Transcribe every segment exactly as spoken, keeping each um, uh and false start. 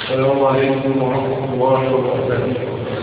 السلام عليكم ورحمة الله وبركاته.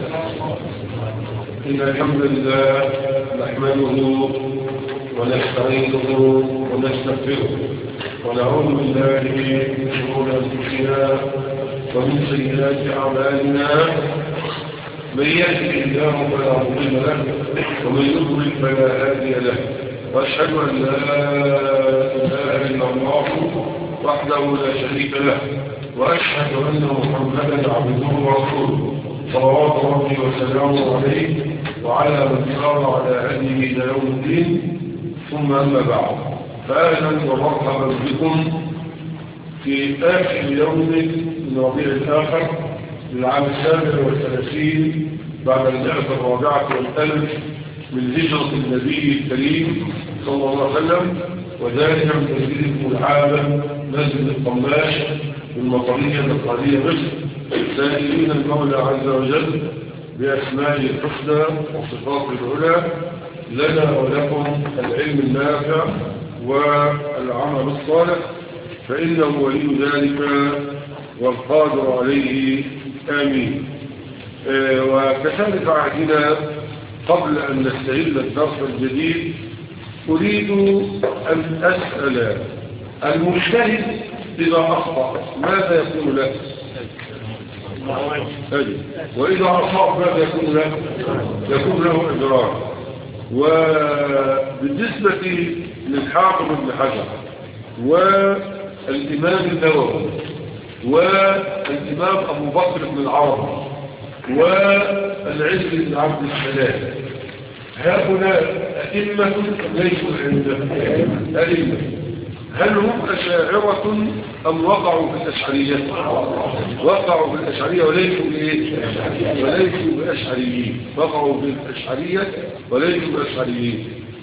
إن الحمد لله نحمده ونستعينه ونستغفره ونعوذ بالله من شرور أنفسنا ومن سيئات أعمالنا. من يهده الله فلا مضل له ومن يضلل فلا هادي له، وأشهد أن لا إله إلا الله وحده لا شريك له، وأشهد أن محمدا عبده ورسوله صلوات ربي وسلامه عليه وعلى من سار على هديه إلى يوم الدين. ثم أما بعد، فأهلا ومرحبا بكم في آخر يوم من ربيع الآخر للعام السابع والثلاثين بعد البعثة الرابعة والألف من هجرة النبي الكريم صلى الله عليه وسلم، وذلك من تسجيل العالم مسجد القماش بالمطرية النقالية مصر، سائلين المولى عز وجل بأسمائه الحسنى وصفاته العلى لنا ولكم العلم النافع والعمل الصالح، فإنه ولي ذلك والقادر عليه. آمين. آه وكذلك عهدنا قبل أن نستهل الدرس الجديد أريد أن أسأل المجتهد إذا أخطأ ماذا يكون له؟ وإذا أصاب ماذا يكون له؟ يكون له إضرار. وبالنسبة للحافظ ابن حجر والإمام النووي والإمام أبو بكر بن العربي والعز بن عبد السلام، هؤلاء أئمة ليسوا عندنا أئمة. هل هم أشاعرة أم وقعوا في الأشعرية؟ وقعوا في الأشعرية وليسوا بإيه؟ وليسوا بأشعريين. وقعوا في الأشعرية وليسوا بأشعريين،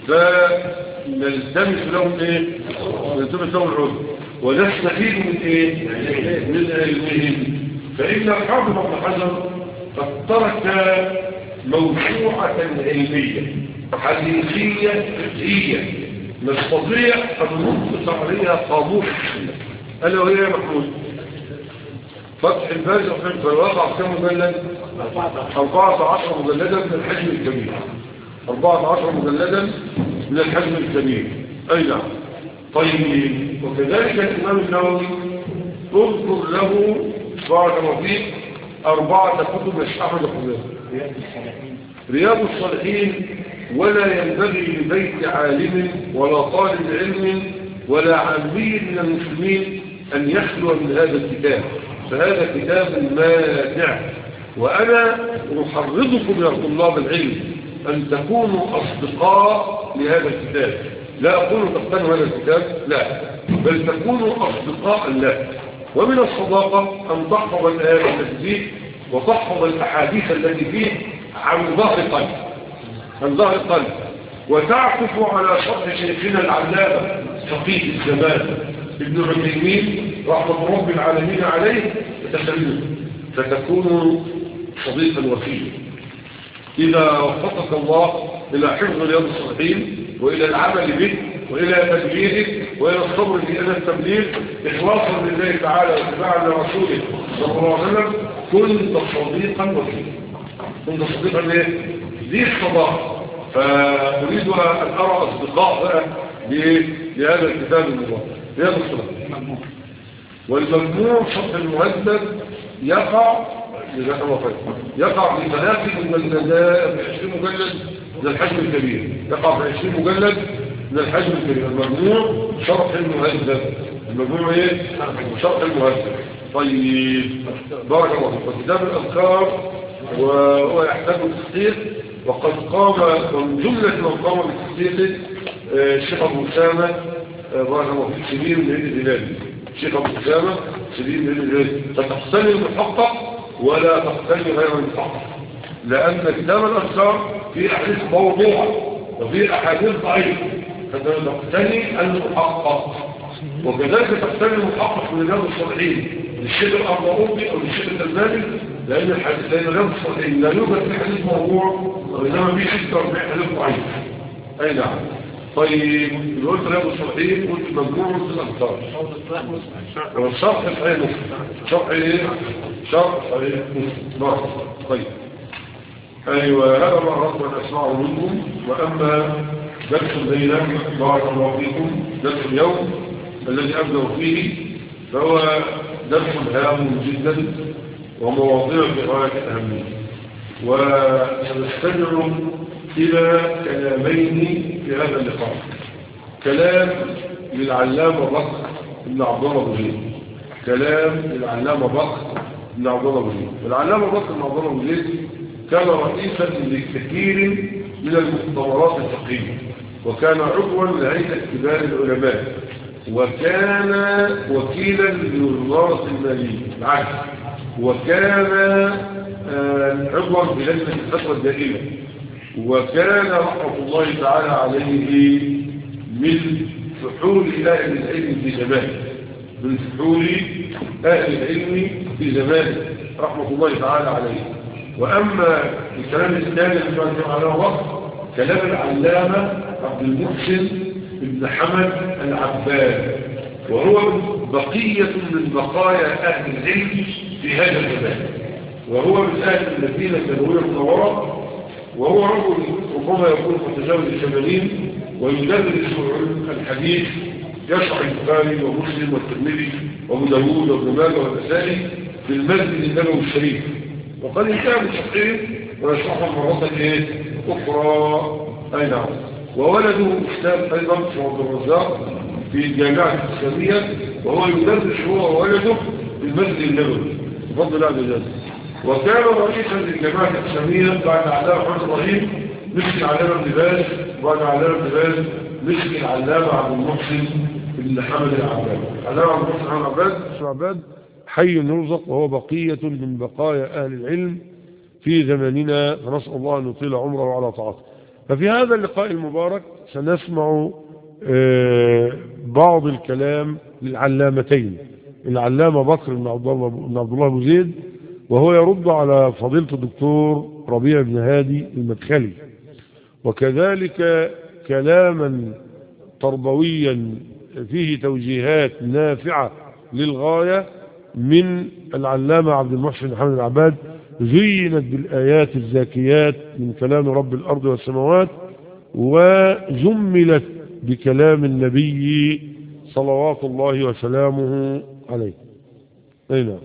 فنلتمس لهم إيه؟ نلتمس لهم العلم ونستفيد من إيه؟ من علمهم. فإن الحافظ ابن حجر قد ترك موسوعة علمية حديثية فقهية نستطيع أن نطلق عليها قاموس السنة، ألا وهي محمود فتح الباري في الواقع كم مجلد؟ أربعة عشر مجلدا من الحجم الكبير. أربعة عشر مجلدا من الحجم الكبير. أي نعم. طيب، وكذلك الإمام النووي اذكر له بارك الله فيك أربعة كتب مش أحمد خزام رياض الصالحين. ولا ينبغي لبيت عالم ولا طالب علم ولا عامي من المسلمين أن يخلو من هذا الكتاب، فهذا كتاب ماتع. وأنا أحرضكم يا طلاب العلم أن تكونوا أصدقاء لهذا الكتاب. لا أقول تقتنوا هذا الكتاب، لا، بل تكونوا أصدقاء له. ومن الصداقة أن تحفظ الآيات التي فيه وتحفظ الأحاديث التي فيه عن ظهر قلب عن ظهر قلب وتعكف على شرح شيخنا العلامة فقيه الزمان ابن عثيمين رحمة رب العالمين عليه، فتسلمه فتكون صديقا وفيا. إذا وفقك الله إلى حفظ رياض الصالحين وإلى العمل به وإلى تبليغه وإلى الصبر في أداء التبليغ إخلاصا لله تعالى واتباعا لرسوله صلى الله عليه وسلم، كنت صديقا وفيا. كنت صديقا ليه؟ دي الصداقة. فأريد أن أرى أصدقاء بقى لهذا الكتاب المبارك رياض الصالحين. والمجموع شرح المهذب يقع يقع في ثلاث مجلدات في عشرين مجلد من الحجم الكبير. يقع في عشرين مجلد من الحجم الكبير. المجموع شرح المهذب. المجموع ايه؟ شرح المهذب. طيب، بارك الله فيك. وكتاب الأذكار وهو يحتاج تحقيق، وقد قام من جملة من قام بتحقيقه الشيخ أبو أسامة بارك الله فيك سليم من الهلالي. الشيخ أبو أسامة سليم من الهلالي. فتحتني المحقق ولا تحتني غير المحقق، لأن كتاب الأذكار فيه أحاديث موضوعة وفيه أحاديث ضعيفة، فتحتني المحقق. وكذلك تحتني المحقق من رياض الصالحين للشيخ الأرناؤوطي أو للشيخ الألباني، لأن الحديث لأن رياض الصالحين لا يوجد في حديث موضوع وإنما فيه ستة وأربعين حديث ضعيف. أي نعم. طيب قلت رياض الصالحين قلت مجموع قلت الأمثال والشرح صحيح مسلم شرح ايه؟ شرح صحيح مسلم نعم. طيب أيوة هذا ما أردت أن أسمعه منكم. وأما درس الليلة بارك الله فيكم درس اليوم الذي أبدأ فيه فهو درس هام جدا ومواضيع في غاية الأهمية. وسنستمع إلى كلامين في هذا اللقاء. كلام للعلامة بكر بن عبد الله أبو زيد كلام للعلامة بكر بن عبد الله أبو زيد. العلامة بكر بن عبد الله أبو زيد كان رئيسا لكثير من المؤتمرات الفقهية وكان عضوا لهيئة كبار العلماء وكان وكيلا لوزارة المالية العدل وكان عضوا بلجنة الفتوى الدائمة وكان رحمة الله تعالى عليه من فحول أهل العلم في زمانه من فحول أهل العلم في زمانه رحمة الله تعالى عليه. وأما الكلام الثاني الذي كان على وقت كلام العلامة عبد المحسن بن حمد العباد وهو بقية من بقايا أهل العلم في هذا الزمان وهو من أهل المدينة النبوية المنورة وهو رجل ربما يكون متجاوز الثمانين ويدرس الحديث يشرح البخاري ومسلم والترمذي وابو داوود وابن ماجه والنسائي في المسجد النبوي الشريف وقد انتهى بالتحقيق ويشرحه مرة ايه اخرى. اي نعم. وولده استاذ ايضا في عبد الرزاق في الجامعة الاسلامية وهو يدرس هو وولده في المسجد النبوي بفضل الله عز وجل. وكان رئيسا للجامعة الاسلامية بعد علامة محمد ابراهيم مسك العلامة ابن باز وبعد علامة ابن باز مسك العلامة عبد المحسن بن حمد العباد. العلامة عبد المحسن بن العباد العباد حي يرزق وهو بقية من بقايا أهل العلم في زماننا فنسأل الله أن يطيل عمره على طاعته. ففي هذا اللقاء المبارك سنسمع بعض الكلام للعلامتين العلامة بكر بن عبد الله أبو زيد وهو يرد على فضيلة الدكتور ربيع بن هادي المدخلي وكذلك كلاما تربويا فيه توجيهات نافعة للغاية من العلامة عبد المحسن بن حمد العباد زينت بالآيات الزاكيات من كلام رب الأرض والسماوات وزملت بكلام النبي صلوات الله وسلامه عليه. أين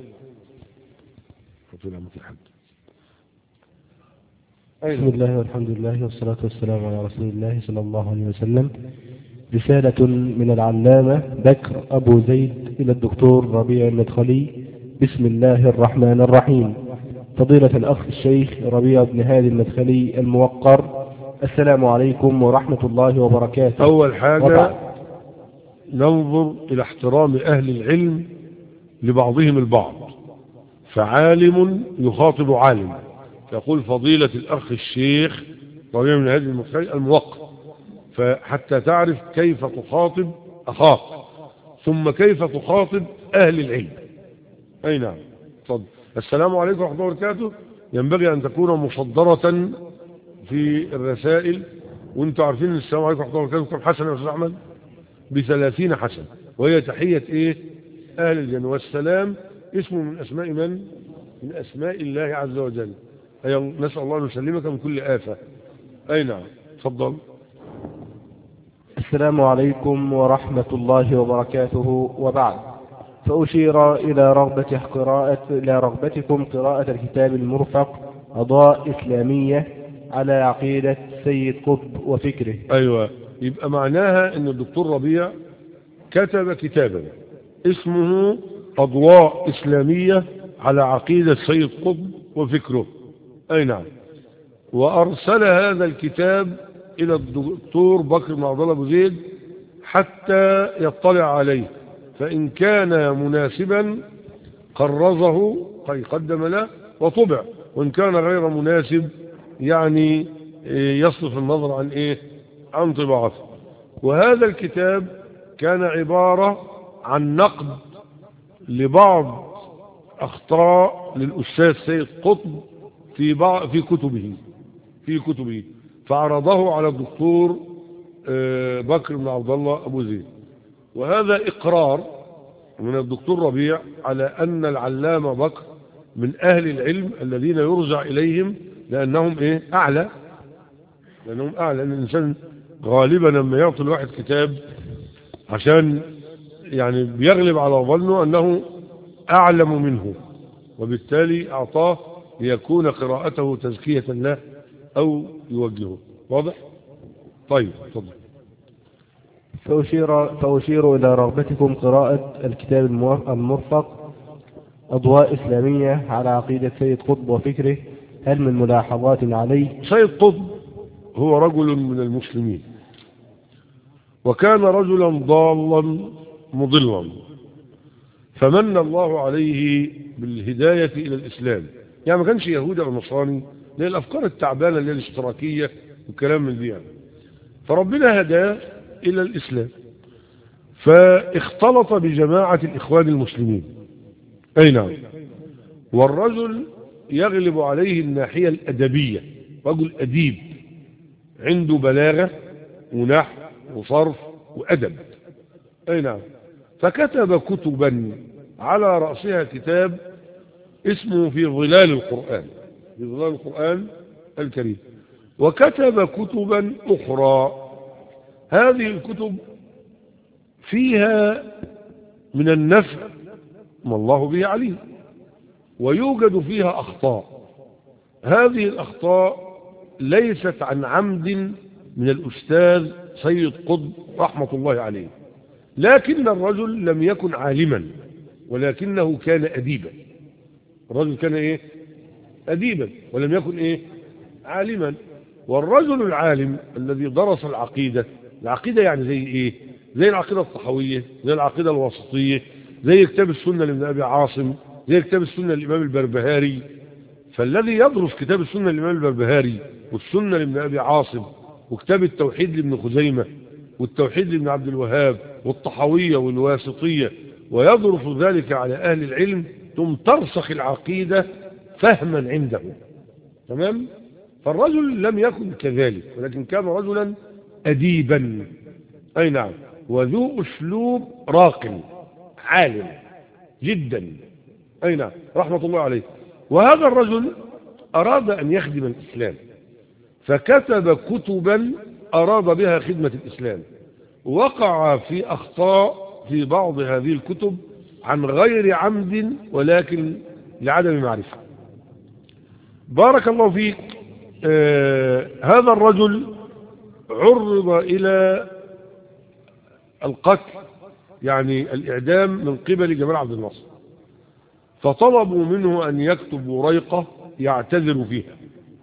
بسم الله والحمد لله والصلاة والسلام على رسول الله صلى الله عليه وسلم. رسالة من العلامة بكر أبو زيد إلى الدكتور ربيع المدخلي. بسم الله الرحمن الرحيم. فضيلة الأخ الشيخ ربيع بن هادي المدخلي الموقر، السلام عليكم ورحمة الله وبركاته. أول حاجة وبعد. ننظر إلى احترام أهل العلم لبعضهم البعض فعالم يخاطب عالم يقول فضيلة الأخ الشيخ ربيع بن هادي المدخلي الموقر فحتى تعرف كيف تخاطب أخاك ثم كيف تخاطب أهل العلم. أي نعم. تفضل. السلام عليكم ورحمة الله وبركاته ينبغي أن تكون مصدرة في الرسائل وانتم عارفين السلام عليكم ورحمة الله وبركاته كم حسنة يا أستاذ أحمد؟ بثلاثين حسنة وهي تحية إيه؟ أهل الجنة. والسلام اسمه من أسماء من؟ من أسماء الله عز وجل. أي نسأل الله أن يسلمك من كل آفة. أي نعم. تفضل. السلام عليكم ورحمة الله وبركاته. وبعد، فأشير إلى رغبة قراءة إلى رغبتكم قراءة الكتاب المرفق أضواء إسلامية على عقيدة سيد قطب وفكره. أيوة، يبقى معناها أن الدكتور ربيع كتب كتابا اسمه أضواء إسلامية على عقيدة سيد قطب وفكره. أي نعم. وأرسل هذا الكتاب إلى الدكتور بكر بن عبد الله أبو زيد حتى يطلع عليه فإن كان مناسبا قرزه أي قدم له وطبع وإن كان غير مناسب يعني يصرف النظر عن إيه؟ عن طباعته. وهذا الكتاب كان عبارة عن نقد لبعض أخطاء للأستاذ سيد قطب في بعض في كتبه في كتبه فعرضه على الدكتور بكر بن عبد الله أبو زيد. وهذا إقرار من الدكتور ربيع على أن العلامة بكر من أهل العلم الذين يرجع إليهم لأنهم إيه أعلى لأنهم أعلى لأن الإنسان غالبا لما يعطي الواحد كتاب عشان يعني بيغلب على ظنه أنه أعلم منه، وبالتالي أعطاه ليكون قراءته تزكية له أو يوجهه. واضح؟ طيب تفضل. فأشير, فأشير إلى رغبتكم قراءة الكتاب المرفق أضواء إسلامية على عقيدة سيد قطب وفكره، هل من ملاحظات عليه؟ سيد قطب هو رجل من المسلمين، وكان رجلا ضالا مضلا، فمن الله عليه بالهداية إلى الإسلام. يعني ما كانش يهودي أو نصراني، لأن الأفكار التعبانة اللي هي الاشتراكية والكلام من دي يعني. فربنا هداه إلى الإسلام، فاختلط بجماعة الإخوان المسلمين. أي نعم. والرجل يغلب عليه الناحية الأدبية، رجل أديب عنده بلاغة ونحو وصرف وأدب. أي نعم. فكتب كتبا على رأسها كتاب اسمه في ظلال القرآن، في ظلال القرآن الكريم. وكتب كتبا أخرى، هذه الكتب فيها من النفع ما الله به عليم، ويوجد فيها أخطاء. هذه الأخطاء ليست عن عمد من الأستاذ سيد قطب رحمة الله عليه، لكن الرجل لم يكن عالما ولكنه كان أديبا. الرجل كان إيه؟ أديبا ولم يكن إيه؟ عالما. والرجل العالم الذي درس العقيدة، العقيدة يعني زي إيه؟ زي العقيدة الطحوية، زي العقيدة الوسطية، زي كتاب السنة لابن أبي عاصم، زي كتاب السنة للإمام البربهاري. فالذي يدرس كتاب السنة للإمام البربهاري والسنة لابن أبي عاصم وكتاب التوحيد لابن خزيمة والتوحيد لابن عبد الوهاب والطحوية والواسطية ويدرس ذلك على أهل العلم، ثم ترسخ العقيدة فهما عنده. تمام؟ فالرجل لم يكن كذلك، ولكن كان رجلا أديبا. أي نعم. وذو أسلوب راق عالم جدا. أي نعم، رحمة الله عليه. وهذا الرجل أراد أن يخدم الإسلام، فكتب كتبا أراد بها خدمة الإسلام، وقع في أخطاء في بعض هذه الكتب عن غير عمد ولكن لعدم معرفة. بارك الله فيك. آه هذا الرجل عرض إلى القتل، يعني الإعدام، من قبل جمال عبد الناصر، فطلبوا منه أن يكتب وريقة يعتذر فيها،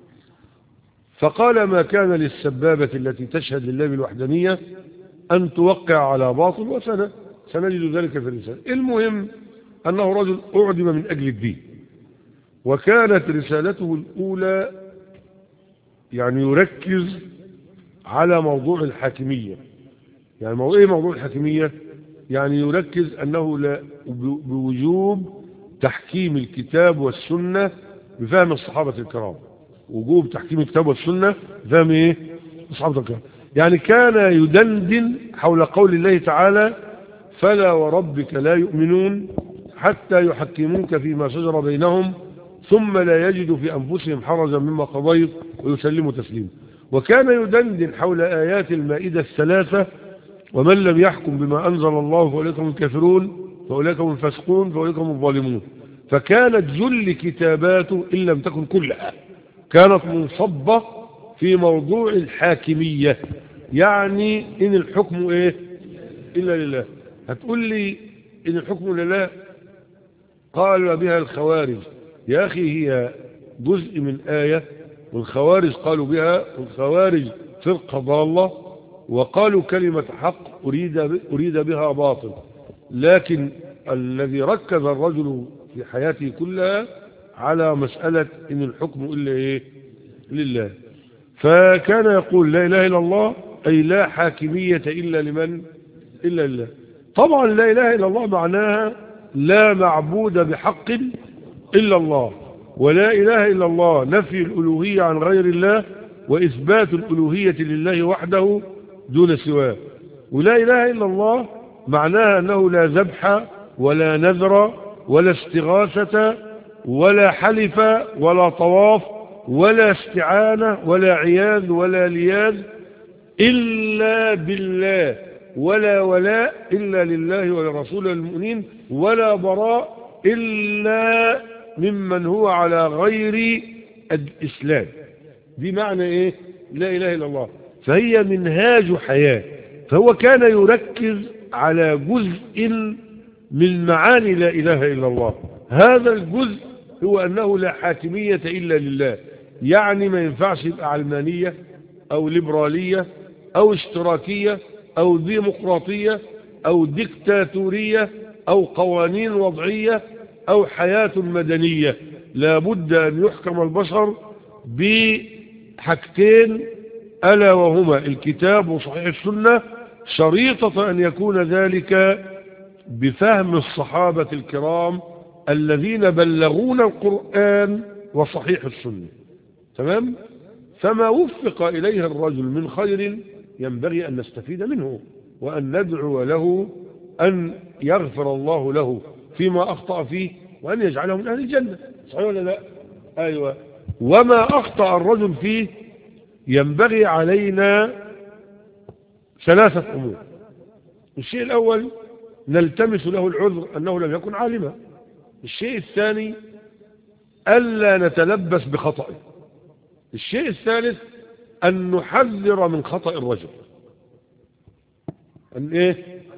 فقال: ما كان للسبابة التي تشهد لله بالوحدانية أن توقع على باطل، وسنة سنجد ذلك في الرسالة. المهم أنه رجل أعدم من أجل الدين، وكانت رسالته الأولى يعني يركز على موضوع الحاكمية. يعني موضوع إيه موضوع الحاكمية؟ يعني يركز أنه لا بوجوب تحكيم الكتاب والسنة بفهم الصحابة الكرام، وجوب تحكيم الكتاب والسنة بفهم إيه؟ الصحابة الكرام. يعني كان يدندن حول قول الله تعالى: فلا وربك لا يؤمنون حتى يحكموك فيما شجر بينهم ثم لا يجدوا في أنفسهم حرجا مما قضيت ويسلموا تسليما. وكان يدندن حول آيات المائدة الثلاثة: ومن لم يحكم بما أنزل الله فأولئك هم الكافرون فأولئك هم الفاسقون فأولئك هم الظالمون. فكانت جل كتاباته إن لم تكن كلها كانت منصبة في موضوع الحاكمية، يعني إن الحكم إيه إلا لله. هتقول لي إن الحكم لله، قال بها الخوارج. يا أخي هي جزء من آية، والخوارج قالوا بها، والخوارج فرقة ضالة، وقالوا كلمة حق أريد, أريد بها باطل. لكن الذي ركز الرجل في حياته كلها على مسألة إن الحكم إلا إيه لله. فكان يقول: لا إله إلا الله، أي لا حاكمية إلا لمن إلا لله. طبعا لا إله إلا الله معناها لا معبود بحق إلا الله، ولا إله إلا الله نفي الألوهية عن غير الله وإثبات الألوهية لله وحده دون سواه. ولا إله إلا الله معناها أنه لا ذبح ولا نذر ولا استغاثة ولا حلف ولا طواف ولا استعانة ولا عياذ ولا لياذ إلا بالله، ولا ولاء إلا لله ولرسوله المؤمنين، ولا براء إلا ممن هو على غير الإسلام. دي معنى إيه؟ لا إله إلا الله. فهي منهاج حياة. فهو كان يركز على جزء من معاني لا إله إلا الله. هذا الجزء هو أنه لا حاكمية إلا لله. يعني ما ينفعش يبقى علمانية أو ليبرالية أو اشتراكية أو ديمقراطية أو ديكتاتورية أو قوانين وضعية أو حياة مدنية. لا بد أن يحكم البشر بحاجتين، ألا وهما الكتاب وصحيح السنة، شريطة أن يكون ذلك بفهم الصحابة الكرام الذين بلغون القرآن وصحيح السنة. تمام؟ فما وفق إليه الرجل من خير ينبغي أن نستفيد منه، وأن ندعو له أن يغفر الله له فيما أخطأ فيه، وأن يجعله من أهل الجنة. صحيح ولا لا؟ أيوة. وما أخطأ الرجل فيه ينبغي علينا ثلاثة أمور. الشيء الأول نلتمس له العذر أنه لم يكن عالما. الشيء الثاني ألا نتلبس بخطئه. الشيء الثالث أن نحذر من خطأ الرجل، أن إيه؟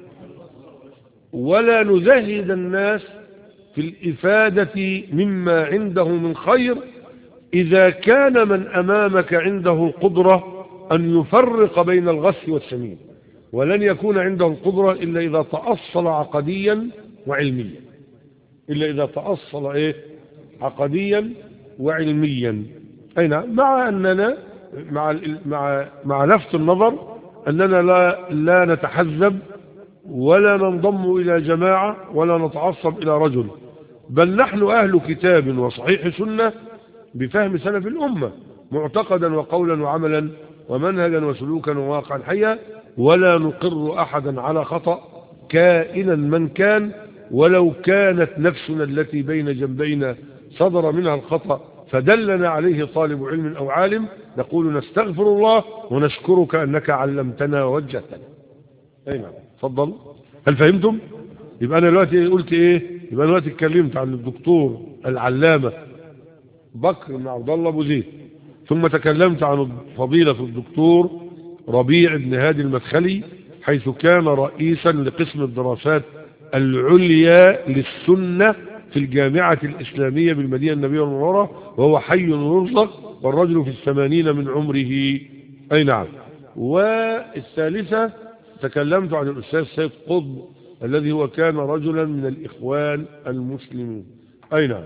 ولا نزهد الناس في الإفادة مما عنده من خير إذا كان من أمامك عنده قدرة أن يفرق بين الغث والسمين، ولن يكون عنده القدرة إلا إذا تأصل عقديا وعلميا، إلا إذا تأصل إيه؟ عقديا وعلميا. أي نعم. مع أننا مع مع مع لفت النظر أننا لا لا نتحزب ولا ننضم إلى جماعة ولا نتعصب إلى رجل، بل نحن أهل كتاب وصحيح سنة بفهم سلف الأمة، معتقدا وقولا وعملا ومنهجا وسلوكا وواقعا حيا، ولا نقر أحدا على خطأ كائنا من كان، ولو كانت نفسنا التي بين جنبينا صدر منها الخطأ فدلنا عليه طالب علم أو عالم، نقول نستغفر الله ونشكرك أنك علمتنا ووجهتنا. أي نعم. تفضل. هل فهمتم؟ يبقى أنا دلوقتي قلت إيه؟ يبقى أنا دلوقتي اتكلمت عن الدكتور العلامة بكر بن عبد الله أبو زيد، ثم تكلمت عن فضيلة الدكتور ربيع بن هادي المدخلي حيث كان رئيسا لقسم الدراسات العليا للسنة في الجامعة الإسلامية بالمدينة النبوية المنورة، وهو حي يرزق والرجل في الثمانين من عمره. أي نعم. والثالثة تكلمت عن الأستاذ سيد قطب الذي هو كان رجلا من الإخوان المسلمين. أي نعم.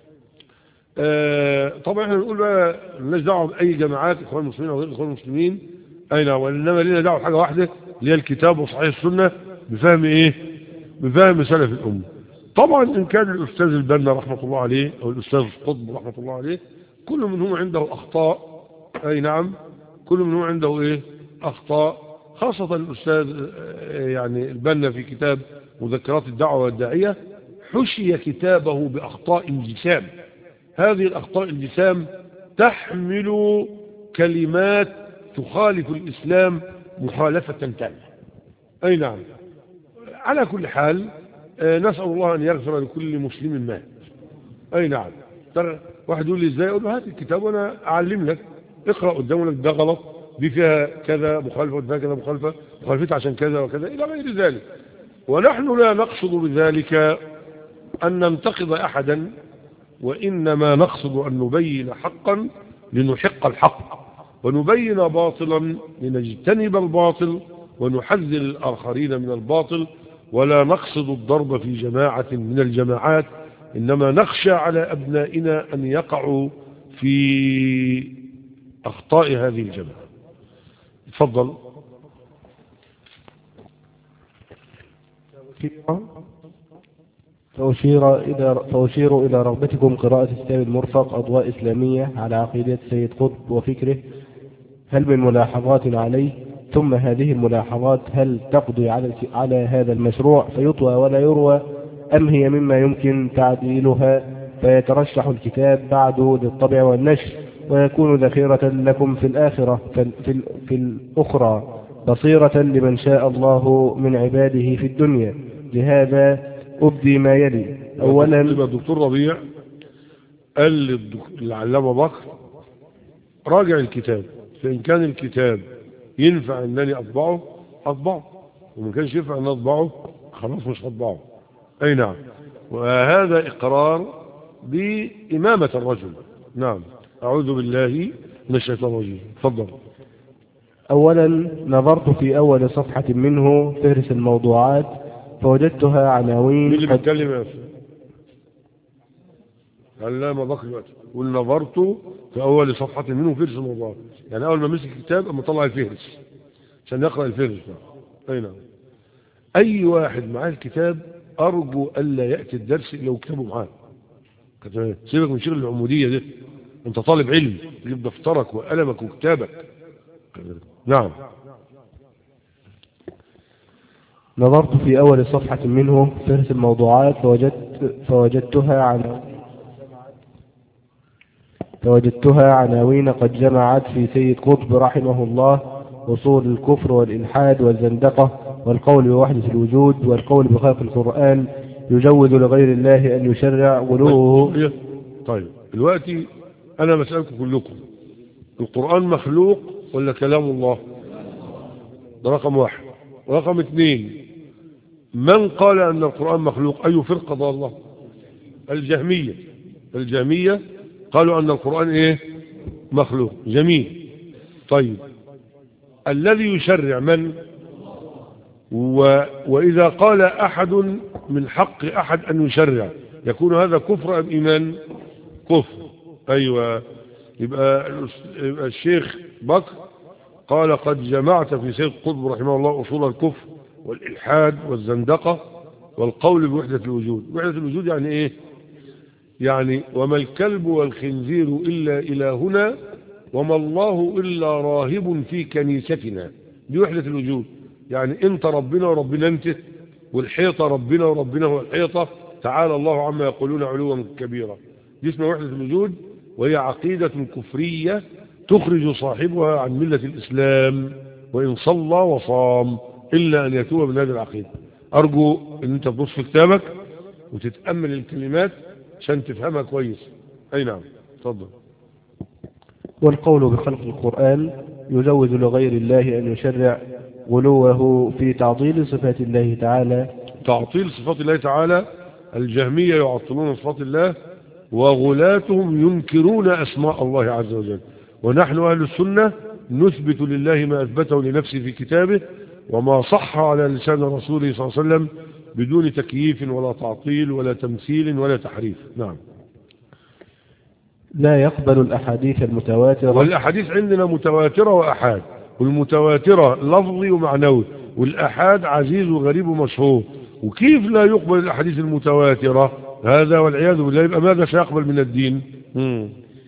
آه طبعا احنا بنقول بقى مالناش دعوه باي جماعات اخوان المسلمين او غير الاخوان المسلمين. اي نعم. وانما لنا دعوه بحاجه واحده اللي هي الكتاب وصحيح السنه بفهم ايه؟ بفهم سلف الامه. طبعا ان كان الاستاذ البنا رحمه الله عليه او الاستاذ قطب رحمه الله عليه كل منهم عنده اخطاء. اي نعم. كل منهم عنده ايه؟ اخطاء، خاصه الاستاذ يعني البنا في كتاب مذكرات الدعوه والداعيه حشي كتابه باخطاء جسام. هذه الأخطاء الجسام تحمل كلمات تخالف الإسلام مخالفة تامة. أي نعم. على كل حال نسأل الله أن يغفر لكل مسلم مات. أي نعم. واحد يقول لي إزاي؟ أقول له هات الكتاب وأنا أعلم لك، اقرأ قدامك ده غلط، دي فيها كذا مخالفة وفيها كذا مخالفة، مخالفتها عشان كذا وكذا إلى غير ذلك. ونحن لا نقصد بذلك أن ننتقد أحدا، وإنما نقصد أن نبين حقا لنحق الحق، ونبين باطلا لنجتنب الباطل، ونحذر الآخرين من الباطل، ولا نقصد الضرب في جماعة من الجماعات، إنما نخشى على أبنائنا أن يقعوا في أخطاء هذه الجماعة. تفضل. فأشير إلى فأشير إلى رغبتكم قراءة كتاب المرفق أضواء إسلامية على عقيدة سيد قطب وفكره. هل من ملاحظات عليه؟ ثم هذه الملاحظات هل تقضي على على هذا المشروع فيطوى ولا يروى، أم هي مما يمكن تعديلها فيترشح الكتاب بعد للطبع والنشر ويكون ذخيرة لكم في الآخرة في, في الأخرى بصيرة لمن شاء الله من عباده في الدنيا؟ لهذا أبدي ما يلي. أولا الدكتور ربيع قال للعلامة بكر راجع الكتاب، فإن كان الكتاب ينفع أنني أطبعه أطبعه، ومن كانش ينفع أن أطبعه خلاص مش أطبعه. أي نعم، وهذا إقرار بإمامة الرجل. نعم، أعوذ بالله من الشيطان الرجيم. تفضل. أولا نظرت في أول صفحة منه فهرس الموضوعات فوجدتها عناوين. مين اللي بيتكلم يا أخي؟ علامة بكر دلوقتي قول نظرت في أول صفحة منه فهرس الموضوعات، يعني أول ما مسك الكتاب أما طلع الفهرس عشان يقرأ الفهرس. أي نعم. أي واحد معاه الكتاب أرجو ألا يأتي الدرس إلا وكتابه معاه. سيبك من شغل العمودية دي، أنت طالب علم تجيب دفترك وقلمك وكتابك. نعم. نظرت في أول صفحة منه فهرس الموضوعات فوجدت فوجدتها عن فوجدتها عناوين قد جمعت في سيد قطب رحمه الله أصول الكفر والإلحاد والزندقة والقول بوحدة الوجود والقول بخلق القرآن يجوز لغير الله أن يشرع غلوه. طيب دلوقتي أنا بسألكم كلكم، القرآن مخلوق ولا كلام الله؟ ده رقم واحد. رقم اثنين، من قال أن القرآن مخلوق؟ أي فرقة ضالة؟ الجهمية. الجهمية قالوا أن القرآن إيه؟ مخلوق. جميل. طيب الذي يشرع من؟ و... وإذا قال أحد من حق أحد أن يشرع يكون هذا كفر أم إيمان؟ كفر. أيوة. يبقى, يبقى الشيخ بكر قال قد جمعت في سيد قطب رحمه الله أصول الكفر والإلحاد والزندقة والقول بوحدة الوجود. وحدة الوجود يعني إيه؟ يعني وما الكلب والخنزير إلا إلهنا وما الله إلا راهب في كنيستنا. دي وحدة الوجود، يعني انت ربنا وربنا انت، والحيطة ربنا وربنا والحيطة، تعالى الله عما يقولون علوا كبيرا. دي اسمها وحدة الوجود، وهي عقيدة كفرية تخرج صاحبها عن ملة الإسلام وإن صلى وصام إلا أن يتوب من هذه العقيدة. أرجو أن أنت تبص في كتابك وتتأمل الكلمات عشان تفهمها كويس. أي نعم. تفضل. والقول بخلق القرآن يجوز لغير الله أن يشرع غلوه في تعطيل صفات الله تعالى. تعطيل صفات الله تعالى، الجهمية يعطلون صفات الله وغلاتهم ينكرون أسماء الله عز وجل، ونحن أهل السنة نثبت لله ما أثبته لنفسه في كتابه وما صح على لسان رسوله صلى الله عليه وسلم بدون تكييف ولا تعطيل ولا تمثيل ولا تحريف. نعم. لا يقبل الأحاديث المتواترة. والأحاديث عندنا متواترة وأحاد، والمتواترة لفظي ومعنوي، والأحاد عزيز وغريب ومشهور. وكيف لا يقبل الأحاديث المتواترة؟ هذا والعياذ بالله. يبقى ماذا سيقبل من الدين؟ مم.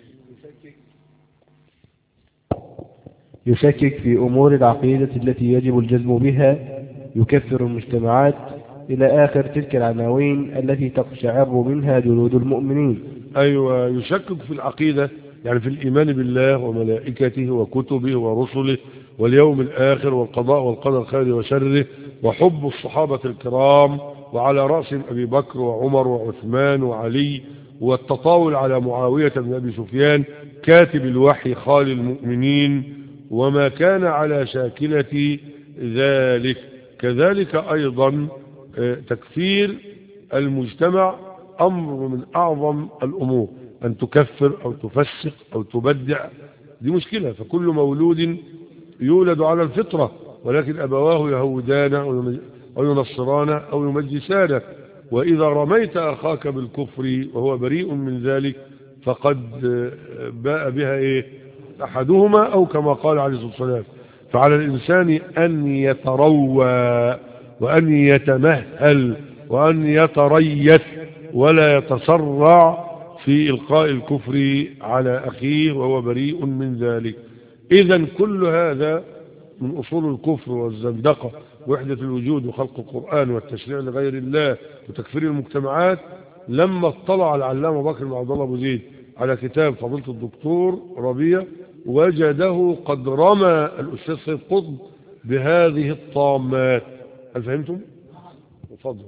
يشكك في أمور العقيدة التي يجب الجزم بها، يكفر المجتمعات، إلى آخر تلك العناوين التي تقشعر منها جلود المؤمنين. أيوة، يشكك في العقيدة يعني في الإيمان بالله وملائكته وكتبه ورسله واليوم الآخر والقضاء والقدر خير وشره، وحب الصحابة الكرام وعلى رأسهم أبي بكر وعمر وعثمان وعلي، والتطاول على معاوية بن أبي سفيان كاتب الوحي خال المؤمنين وما كان على شاكلة ذلك. كذلك أيضا تكفير المجتمع أمر من أعظم الأمور، أن تكفر أو تفسق أو تبدع دي مشكلة. فكل مولود يولد على الفطرة ولكن أبواه يهودان أو ينصران أو يمجسان، وإذا رميت أخاك بالكفر وهو بريء من ذلك فقد باء بها إيه؟ أحدهما، أو كما قال عليه الصلاة والسلام. فعلى الإنسان أن يتروى وأن يتمهل وأن يتريث ولا يتسرع في إلقاء الكفر على أخيه وهو بريء من ذلك. إذن كل هذا من أصول الكفر والزندقة وحدة الوجود وخلق القرآن والتشريع لغير الله وتكفير المجتمعات، لما اطلع العلامة بكر بن عبد الله أبو زيد على كتاب فضيلة الدكتور ربيع وجده قد رمى الأستاذ سيد قطب بهذه الطامات. هل فهمتم؟ تفضل.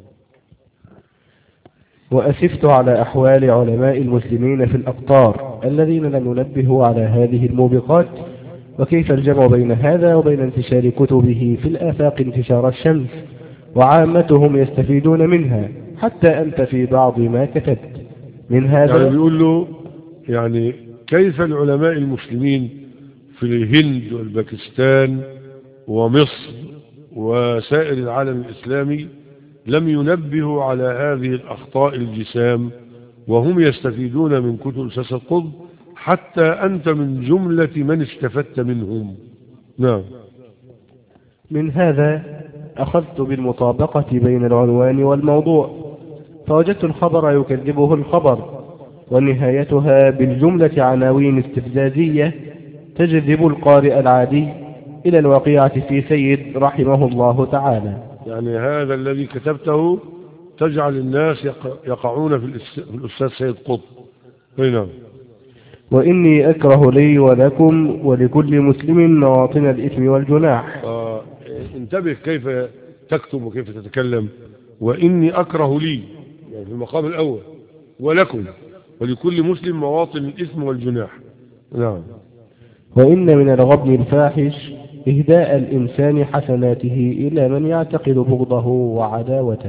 وأسفت على أحوال علماء المسلمين في الأقطار الذين لم ينبهوا على هذه الموبقات، وكيف الجمع بين هذا وبين انتشار كتبه في الآفاق انتشار الشمس، وعامتهم يستفيدون منها حتى أنت في بعض ما كتبت من هذا. يعني بيقول له يعني كيف العلماء المسلمين في الهند والباكستان ومصر وسائر العالم الإسلامي لم ينبهوا على هذه الأخطاء الجسام وهم يستفيدون من كتب أستاذ القطب، حتى أنت من جملة من استفدت منهم. نعم. من هذا أخذت بالمطابقة بين العنوان والموضوع، فوجدت الخبر يكذبه الخبر، ونهايتها بالجملة عناوين استفزازية تجذب القارئ العادي إلى الوقيعة في سيد رحمه الله تعالى. يعني هذا الذي كتبته تجعل الناس يقعون في الأستاذ سيد قطب. نعم. وإني أكره لي ولكم ولكل مسلم مواطن الإثم والجناح. آه انتبه كيف تكتب وكيف تتكلم. وإني أكره لي يعني في المقام الأول، ولكم ولكل مسلم مواطن الإثم والجناح. نعم. وإن من الغبن الفاحش إهداء الإنسان حسناته إلى من يعتقد بغضه وعداوته.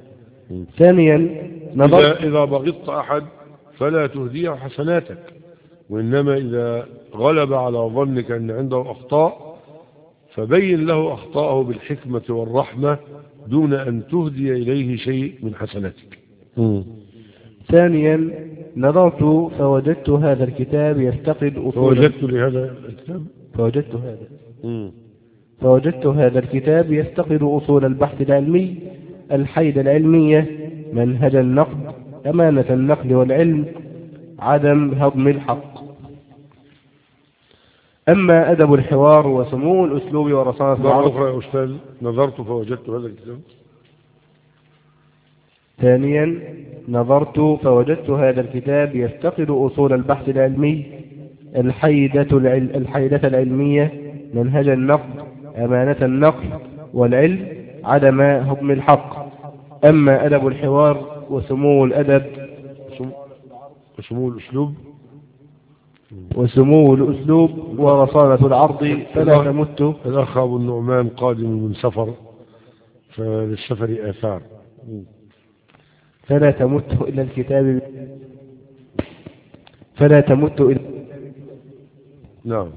ثانيا نظر إذا, إذا بغضت أحد فلا تهديه حسناتك، وإنما إذا غلب على ظنك أن عنده أخطاء فبين له أخطاءه بالحكمة والرحمة دون أن تهدي إليه شيء من حسناتك. م. ثانيا نظرت فوجدت هذا الكتاب يفتقد أصول فوجدت لهذا الكتاب فوجدت هذا م. فوجدت هذا الكتاب يفتقد أصول البحث العلمي، الحيدة العلمية، منهج النقد، أمانة النقل والعلم، عدم هضم الحق. أما أدب الحوار وسمو الأسلوب ورصانة مرة أخرى يا أستاذ. نظرت فوجدت هذا الكتاب. ثانيا نظرت فوجدت هذا الكتاب يفتقد أصول البحث العلمي، الحيدة, العل... الحيدة العلمية، منهج النقد، أمانة النقل والعلم، عدم هضم الحق. أما أدب الحوار وسمو الأدب وسمو الأسلوب وسمو الأسلوب ورصانة العرض فلا تمت. الأخ أبو النعمان قادم من سفر فللسفر آثار، فلا تمت إلى الكتاب فلا تمت إلى نعم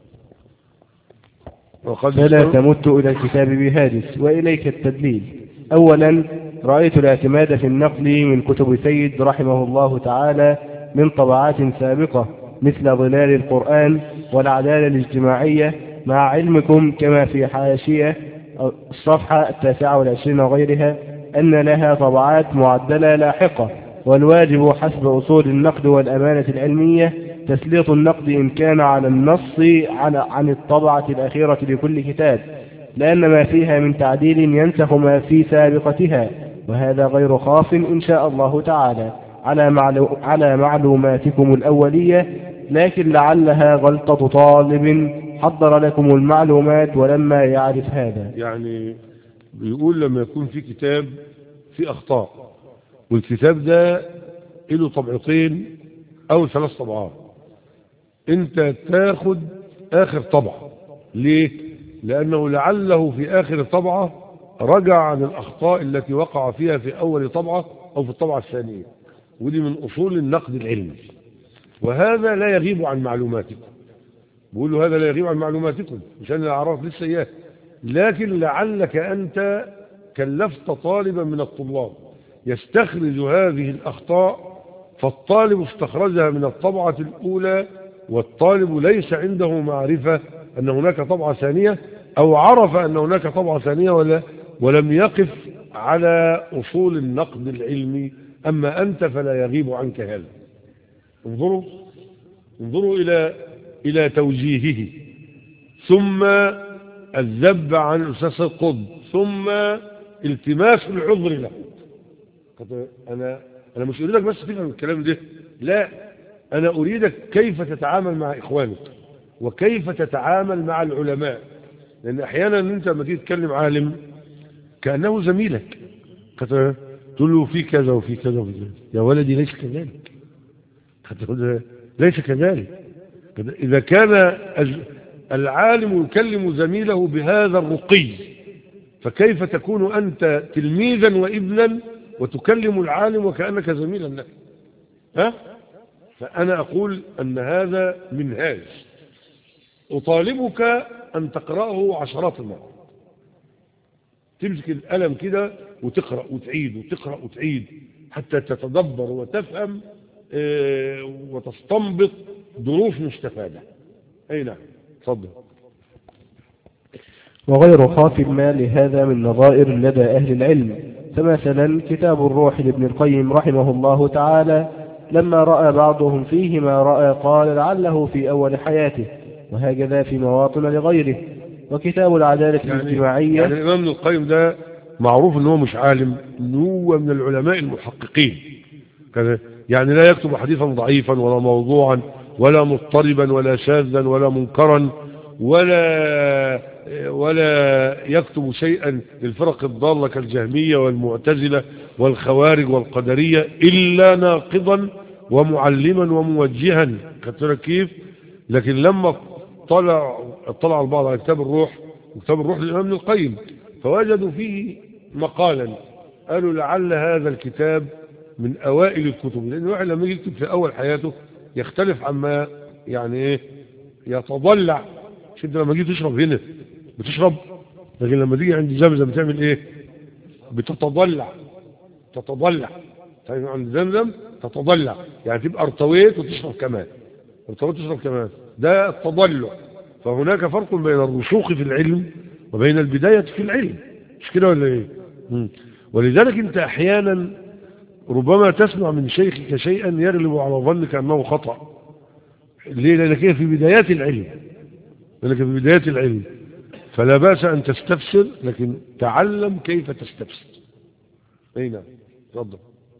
فلا تمت إلى الكتاب بهاجس. وإليك التدليل. أولا رأيت الاعتماد في النقل من كتب سيد رحمه الله تعالى من طبعات سابقة مثل ظلال القرآن والعدالة الاجتماعية، مع علمكم كما في حاشية الصفحة التاسعة والعشرين وغيرها أن لها طبعات معدلة لاحقة، والواجب حسب أصول النقد والأمانة العلمية تسليط النقد إن كان على النص عن الطبعة الأخيرة لكل كتاب، لأن ما فيها من تعديل ينسخ ما في سابقتها، وهذا غير خاف إن شاء الله تعالى على معلو على معلوماتكم الأولية، لكن لعلها غلطة طالب حضر لكم المعلومات ولما يعرف هذا. يعني بيقول لما يكون في كتاب في أخطاء والكتاب ده له طبعتين أو ثلاث طبعات، أنت تاخد آخر طبعة. ليه؟ لأنه لعله في آخر طبعة رجع عن الأخطاء التي وقع فيها في أول طبعة أو في الطبعة الثانية، ودي من أصول النقد العلمي، وهذا لا يغيب عن معلوماتكم. بقول له هذا لا يغيب عن معلوماتكم، مش أنا أعرف لسه إياه، لكن لعلك أنت كلفت طالبا من الطلاب يستخرج هذه الأخطاء، فالطالب استخرجها من الطبعة الأولى، والطالب ليس عنده معرفة أن هناك طبعة ثانية، أو عرف أن هناك طبعة ثانية ولا ولم يقف على أصول النقد العلمي. أما أنت فلا يغيب عنك هذا. انظروا انظروا إلى إلى توجيهه. ثم الذب عن الأستاذ القطب ثم التماس العذر له. أنا أنا مش أريدك بس تفهم الكلام ده، لا، أنا أريدك كيف تتعامل مع إخوانك وكيف تتعامل مع العلماء، لأن أحيانا أنت لما تيجي تتكلم عالم كأنه زميلك، تقول له في كذا وفي كذا وفي كذا، يا ولدي ليس كذلك، ليس كذلك. إذا كان العالم يكلم زميله بهذا الرقي، فكيف تكون أنت تلميذا وابنا وتكلم العالم وكأنك زميلا له؟ ها؟ فأنا أقول أن هذا منهاج أطالبك أن تقرأه عشرات المرات، تمسك القلم كده وتقرأ وتعيد وتقرأ وتعيد حتى تتدبر وتفهم وتستنبط دروس مستفادة. أي نعم، تفضل. وغير خاف ما لهذا من نظائر لدى أهل العلم، فمثلا كتاب الروح لابن القيم رحمه الله تعالى لما رأى بعضهم فيه ما رأى قال لعله في أول حياته، وهكذا في مواطن لغيره. وكتاب العدالة يعني الاجتماعية، يعني الإمام ابن القيم ده معروف أنه مش عالم، أنه هو من العلماء المحققين، يعني لا يكتب حديثا ضعيفا ولا موضوعا ولا مضطربا ولا شاذا ولا منكرا ولا ولا يكتب شيئا للفرق الضالة كالجهمية والمعتزلة والخوارج والقدرية إلا ناقضا ومعلما وموجها، كتبت كيف؟ لكن لما طلع اطلع البعض على كتاب الروح وكتاب الروح للإمام ابن القيم فوجدوا فيه مقالا قالوا لعل هذا الكتاب من أوائل الكتب، لأن الواحد لما يكتب في أول حياته يختلف عما يعني إيه يتضلع. مش أنت لما جيت تشرب هنا بتشرب، لكن لما تيجي عند زمزم بتعمل إيه؟ بتتضلع، تتضلع. طيب عند زمزم تتضلع يعني تبقى ارتويت وتشرب كمان، ارتويت وتشرب كمان، ده التضلع. فهناك فرق بين الرسوخ في العلم وبين البداية في العلم، مش كده ولا إيه؟ مم. ولذلك أنت أحيانا ربما تسمع من شيخك شيئا يغلب على ظنك أنه خطأ. ليه؟ لأنك في بدايات العلم، لأنك في بدايات العلم، فلا بأس أن تستفسر، لكن تعلم كيف تستفسر. أي نعم، تفضل.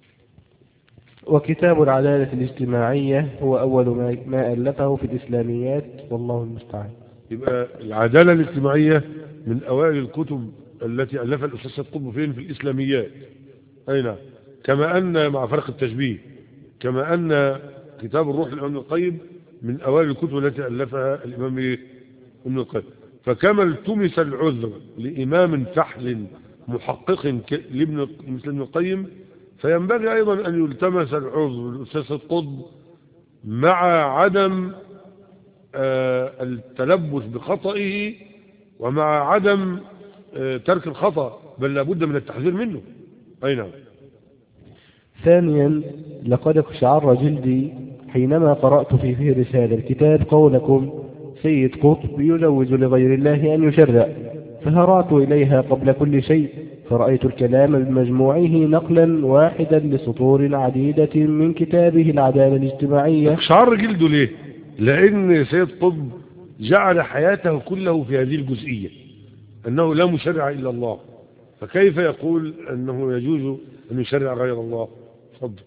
وكتاب العدالة الاجتماعية هو أول ما, ما ألفه في الإسلاميات، والله المستعان. يبقى العدالة الاجتماعية من أوائل الكتب التي ألفها الأستاذ سيد قطب فين؟ في الإسلاميات. أي نعم. كما أن مع فرق التشبيه، كما أن كتاب الروح لابن القيم من أوائل الكتب التي ألفها الإمام ابن القيم. فكما التمس العذر لإمام فحل محقق لابن مثل ابن القيم، فينبغي أيضا أن يلتمس العذر للأستاذ سيد قطب مع عدم آه التلبس بخطئه ومع عدم آه ترك الخطأ، بل لابد من التحذير منه. أي نعم. ثانيا، لقد اقشعر جلدي حينما قرأت في فهرس هذا الكتاب قولكم سيد قطب يجوز لغير الله أن يشرع، فهرعت إليها قبل كل شيء فرأيت الكلام بمجموعه نقلا واحدا لسطور عديدة من كتابه العدالة الاجتماعية. اقشعر جلده ليه؟ لأن سيد قطب جعل حياته كله في هذه الجزئية، أنه لا مشرع إلا الله، فكيف يقول أنه يجوز أن يشرع غير الله؟ تفضل.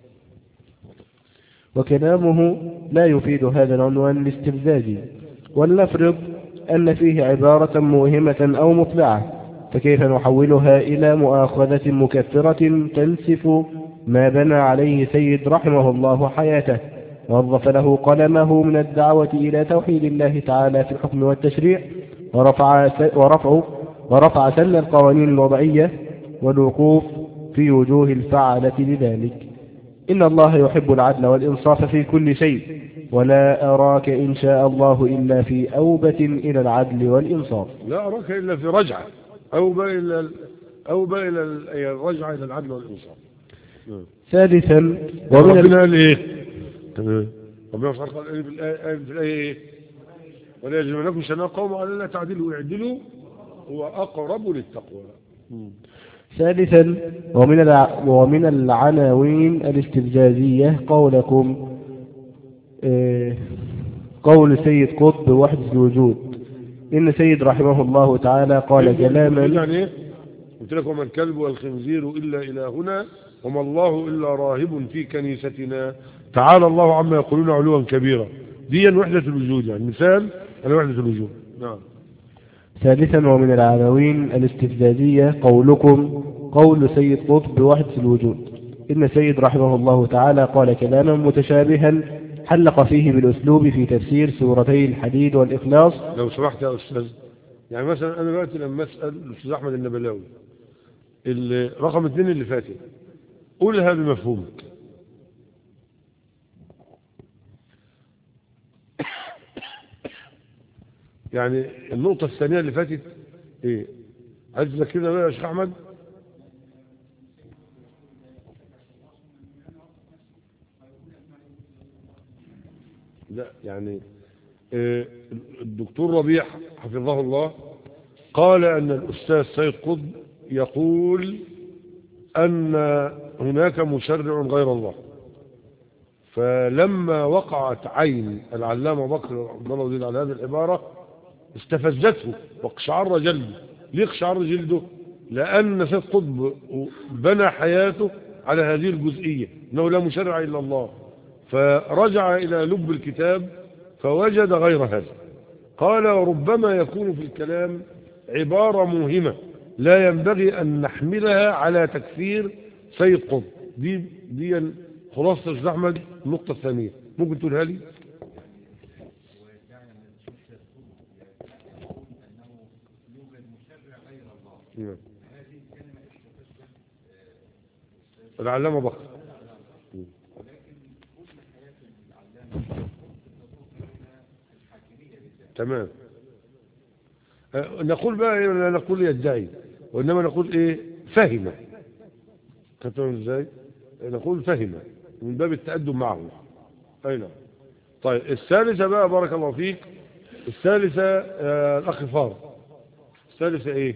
وكلامه لا يفيد هذا العنوان الاستفزازي، ولنفرض أن فيه عبارة موهمة أو مطلعة، فكيف نحولها إلى مؤاخذة مكفرة تنسف ما بنى عليه سيد رحمه الله حياته، وظف له قلمه من الدعوة إلى توحيد الله تعالى في الحكم والتشريع، ورفع ورفع ورفع سن القوانين الوضعية والوقوف في وجوه الفعلة لذلك. إن الله يحب العدل والإنصاف في كل شيء، ولا أراك إن شاء الله إلا في أوبة إلى العدل والإنصاف. لا أراك إلا في رجعة، أوبة إلى أوبة إلى الرجعة إلى العدل والإنصاف. ثالثا، ومن ربنا قال إيه؟ ربنا قال في الآية في الآية إيه؟ ولا يجرمنكم شنآن قوم على ألا تعدلوا اعدلوا هو أقرب للتقوى. ثالثا، ومن ومن العناوين الاستفزازية قولكم اه قول سيد قطب وحدة الوجود، إن سيد رحمه الله تعالى قال كلاما. يعني إيه؟ قلت لك وما الكلب والخنزير إلا إلهنا وما الله إلا راهب في كنيستنا تعالى الله عما يقولون علوا كبيرا. دي وحدة الوجود، يعني مثال على وحدة الوجود. نعم. ثالثا ومن العناوين الاستفزازية قولكم قول سيد قطب بوحدة الوجود. إن سيد رحمه الله تعالى قال كلاما متشابها حلق فيه بالأسلوب في تفسير سورتي الحديد والإخلاص. لو سمحت يا أستاذ، يعني مثلا أنا دلوقتي لما أسأل الأستاذ أحمد النبلاوي رقم اثنين اللي فاتت قولها بمفهومك. يعني النقطة الثانية اللي فاتت ايه؟ عايز لك كده بقى يا شيخ أحمد؟ لا يعني إيه، الدكتور ربيع حفظه الله قال أن الأستاذ سيد قطب يقول أن هناك مشرع غير الله، فلما وقعت عين العلامة بكر عبد الله ودين على هذه العبارة استفزته واقشعر جلده. ليه اقشعر جلده؟ لأن سيد قطب بنى حياته على هذه الجزئية أنه لا مشرع إلا الله، فرجع إلى لب الكتاب فوجد غير هذا. قال وربما يكون في الكلام عبارة موهمة لا ينبغي أن نحملها على تكفير سيد قطب. دي دي خلاصة يا أحمد النقطة الثانية، ممكن تقولها لي؟ العلامة بكر. تمام. أه نقول بقى إيه؟ لا نقول يدعي وإنما نقول إيه؟ فهم. كتبنا إزاي؟ نقول فهم من باب التأدب معه. أي نعم. طيب الثالثة بقى بارك الله فيك، الثالثة آه الأخ فار. الثالثة إيه؟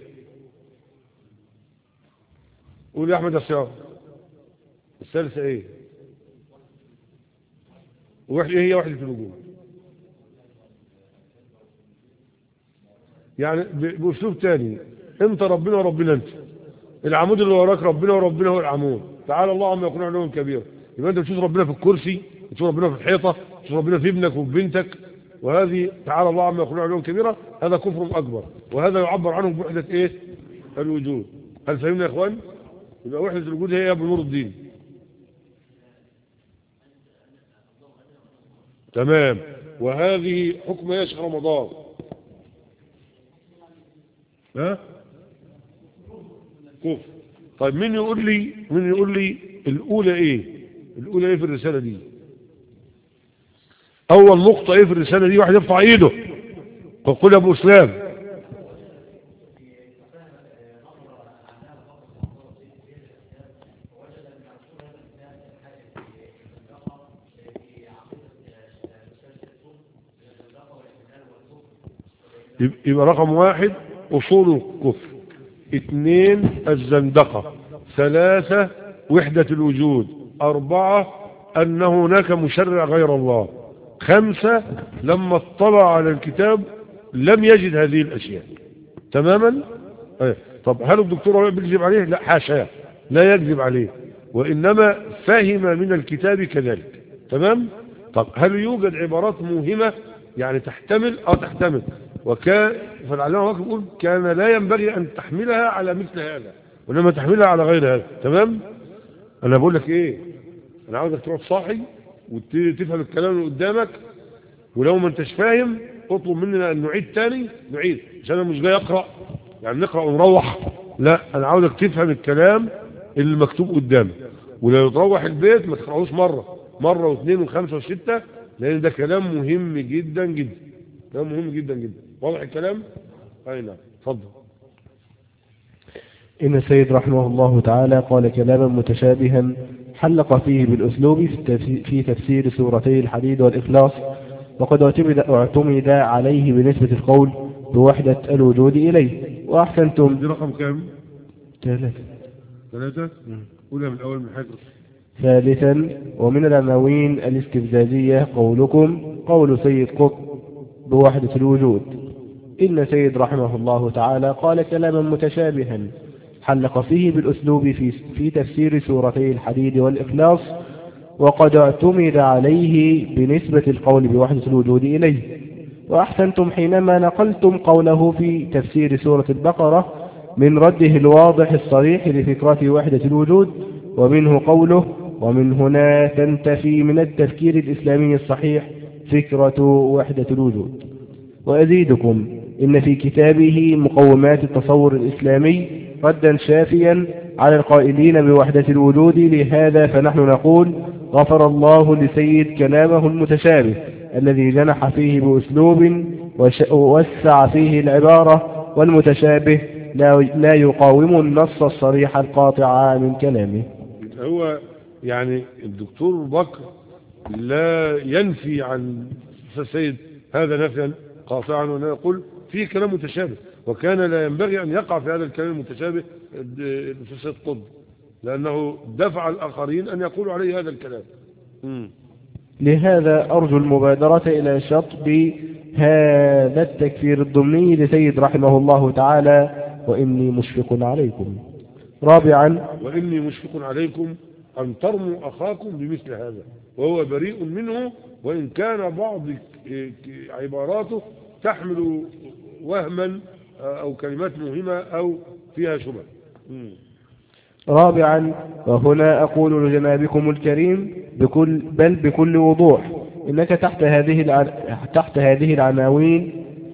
قول يا أحمد الصيام. الثالثة إيه؟ وإيه هي وحدة الوجود؟ يعني بأسلوب تاني، أنت ربنا وربنا أنت، العمود اللي وراك ربنا وربنا هو العمود، تعالى الله عما يكون علوم كبير. يبقى أنت بتشوف ربنا في الكرسي، بتشوف ربنا في الحيطة، بتشوف ربنا في ابنك وفي بنتك، وهذه تعالى الله عما يكون علوم كبيرة. هذا كفر أكبر، وهذا يعبر عنه بوحدة إيه؟ الوجود. هل فهمنا يا إخوان؟ يبقى وحدة الوجود هي أبو نور الدين. تمام. وهذه حكم يا شيخ رمضان؟ ها؟ كفر. طيب مين يقول لي مين يقول لي الأولى إيه؟ الأولى إيه في الرسالة دي؟ أول نقطة إيه في الرسالة دي؟ واحد يرفع إيده ويقول يا أبو إسلام. يبقى رقم واحد أصول الكفر، اثنين الزندقة، ثلاثة وحدة الوجود، أربعة أن هناك مشرع غير الله، خمسة لما اطلع على الكتاب لم يجد هذه الأشياء. تماما. ايه. طب هل الدكتور ربيع بيكذب عليه؟ لا حاشا، لا يكذب عليه، وإنما فهم من الكتاب كذلك. تمام. طب هل يوجد عبارات موهمة يعني تحتمل؟ اه تحتمل. وكان فالعلامة بكر يقول كان لا ينبغي أن تحملها على مثل هذا وإنما تحملها على غير هذا. تمام. أنا بقول لك إيه، أنا عاوزك تروح صاحي وتفهم الكلام اللي قدامك، ولو ما انتش فاهم اطلب مننا أن نعيد تاني نعيد، عشان أنا مش جاي أقرأ يعني نقرأ ونروح، لا أنا عاوزك تفهم الكلام اللي مكتوب قدامك، ولو تروح البيت ما تقرأوش مرة مرة واثنين وخمسة وستة، لأن ده كلام مهم جدا جدا، كلام مهم جدا جدا. واضح الكلام؟ أي نعم. اتفضل. إن السيد رحمه الله تعالى قال كلاما متشابها حلق فيه بالأسلوب في تفسير سورتي الحديد والإخلاص، وقد اعتمد عليه بنسبة القول بوحدة الوجود إليه. وأحسنتم. دي رقم كام؟ ثلاثة. ثلاثة؟ قولها من الأول من حاجة. ثالثا ومن العناوين الاستفزازية قولكم قول سيد قطب بوحدة الوجود. إن سيد رحمه الله تعالى قال كلاما متشابها حلق فيه بالأسلوب في, في تفسير سورتي الحديد والإخلاص، وقد اعتمد عليه بنسبة القول بوحدة الوجود إليه. وأحسنتم حينما نقلتم قوله في تفسير سورة البقرة من رده الواضح الصريح لفكرة وحدة الوجود، ومنه قوله ومن هنا تنتفي من التفكير الإسلامي الصحيح فكرة وحدة الوجود. وأزيدكم إن في كتابه مقومات التصور الإسلامي ردا شافيا على القائلين بوحدة الوجود. لهذا فنحن نقول غفر الله لسيد كلامه المتشابه الذي جنح فيه بأسلوب ووسع فيه العبارة، والمتشابه لا يقاوم النص الصريح القاطع من كلامه. هو يعني الدكتور بكر لا ينفي عن السيد هذا نفيا قاطعا، ولا يقول فيه كلام متشابه، وكان لا ينبغي أن يقع في هذا الكلام المتشابه السيد قطب، لأنه دفع الآخرين أن يقولوا عليه هذا الكلام. م. لهذا أرجو المبادرة إلى شطب هذا التكفير الضمني لسيد رحمه الله تعالى، وإني مشفق عليكم. رابعا، وإني مشفق عليكم أن ترموا أخاكم بمثل هذا وهو بريء منه، وإن كان بعض عباراته تحمل وهما أو كلمات مهمة أو فيها شبه. رابعا، وهنا أقول لجنابكم الكريم بكل بل بكل وضوح إنك تحت هذه الع... تحت هذه العناوين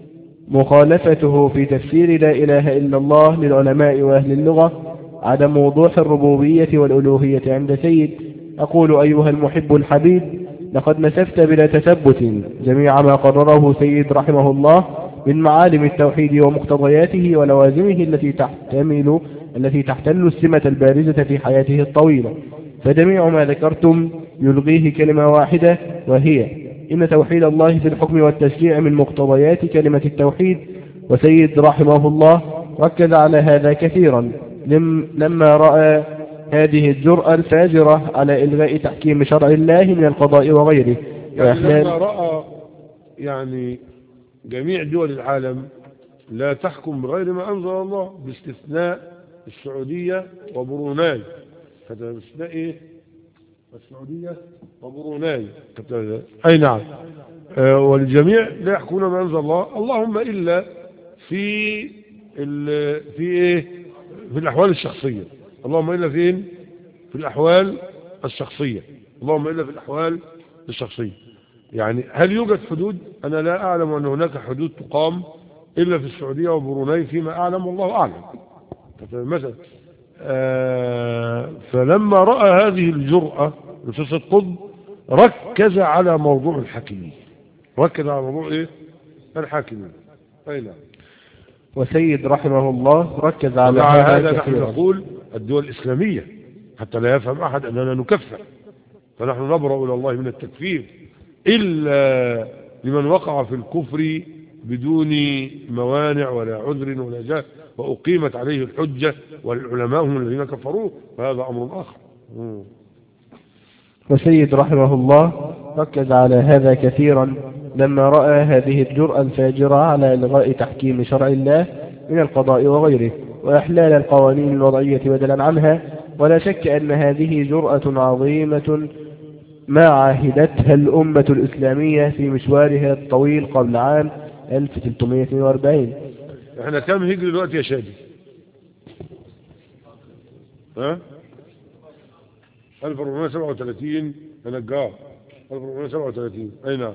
مخالفته في تفسير لا إله إلا الله للعلماء وأهل اللغة عدم وضوح الربوبية والألوهية عند سيد. أقول أيها المحب الحبيب لقد نسفت بلا تثبت جميع ما قرره سيد رحمه الله من معالم التوحيد ومقتضياته ولوازمه التي تحتمل التي تحتل السمة البارزة في حياته الطويلة، فجميع ما ذكرتم يلغيه كلمة واحدة، وهي إن توحيد الله في الحكم والتشريع من مقتضيات كلمة التوحيد. وسيد رحمه الله ركز على هذا كثيرا لما رأى هذه الجرأة الفاجرة على إلغاء تحكيم شرع الله من القضاء وغيره. يعني لما رأى يعني جميع دول العالم لا تحكم بغير ما أنزل الله باستثناء السعودية وبروناي، هذا باستثناء إيه؟ السعودية وبروناي، أي نعم. آه والجميع لا يحكمون ما أنزل الله، اللهم إلا في في إيه؟ في الأحوال الشخصية، اللهم إلا فين؟ في الأحوال الشخصية، اللهم إلا في الأحوال الشخصية. يعني هل يوجد حدود؟ أنا لا أعلم أن هناك حدود تقام إلا في السعودية وبروناي فيما أعلم، والله أعلم مثلا. آه فلما رأى هذه الجرأة الأستاذ قطب ركز على موضوع الحاكمية، ركز على موضوع إيه؟ الحاكمية. أي نعم. وسيد رحمه الله ركز على هذا. نحن نقول الدول الإسلامية حتى لا يفهم أحد أننا نكفر، فنحن نبرأ إلى الله من التكفير إلا لمن وقع في الكفر بدون موانع ولا عذر ولا جاه وأقيمت عليه الحجة والعلماء هم الذين كفروه، فهذا أمر آخر. وسيد رحمه الله ركز على هذا كثيرا لما رأى هذه الجرأة الفاجرة على إلغاء تحكيم شرع الله من القضاء وغيره وإحلال القوانين الوضعية بدلا عنها. ولا شك أن هذه جرأة عظيمة ما عاهدتها الأمة الإسلامية في مشوارها الطويل قبل عام ألف وثلاثمائة واثنين وأربعين. احنا كم هجري دلوقتي يا شادي؟ ها؟ ألف وأربعمائة وسبعة وثلاثين نجار، ألف وأربعمائة وسبعة وثلاثين. أي نعم.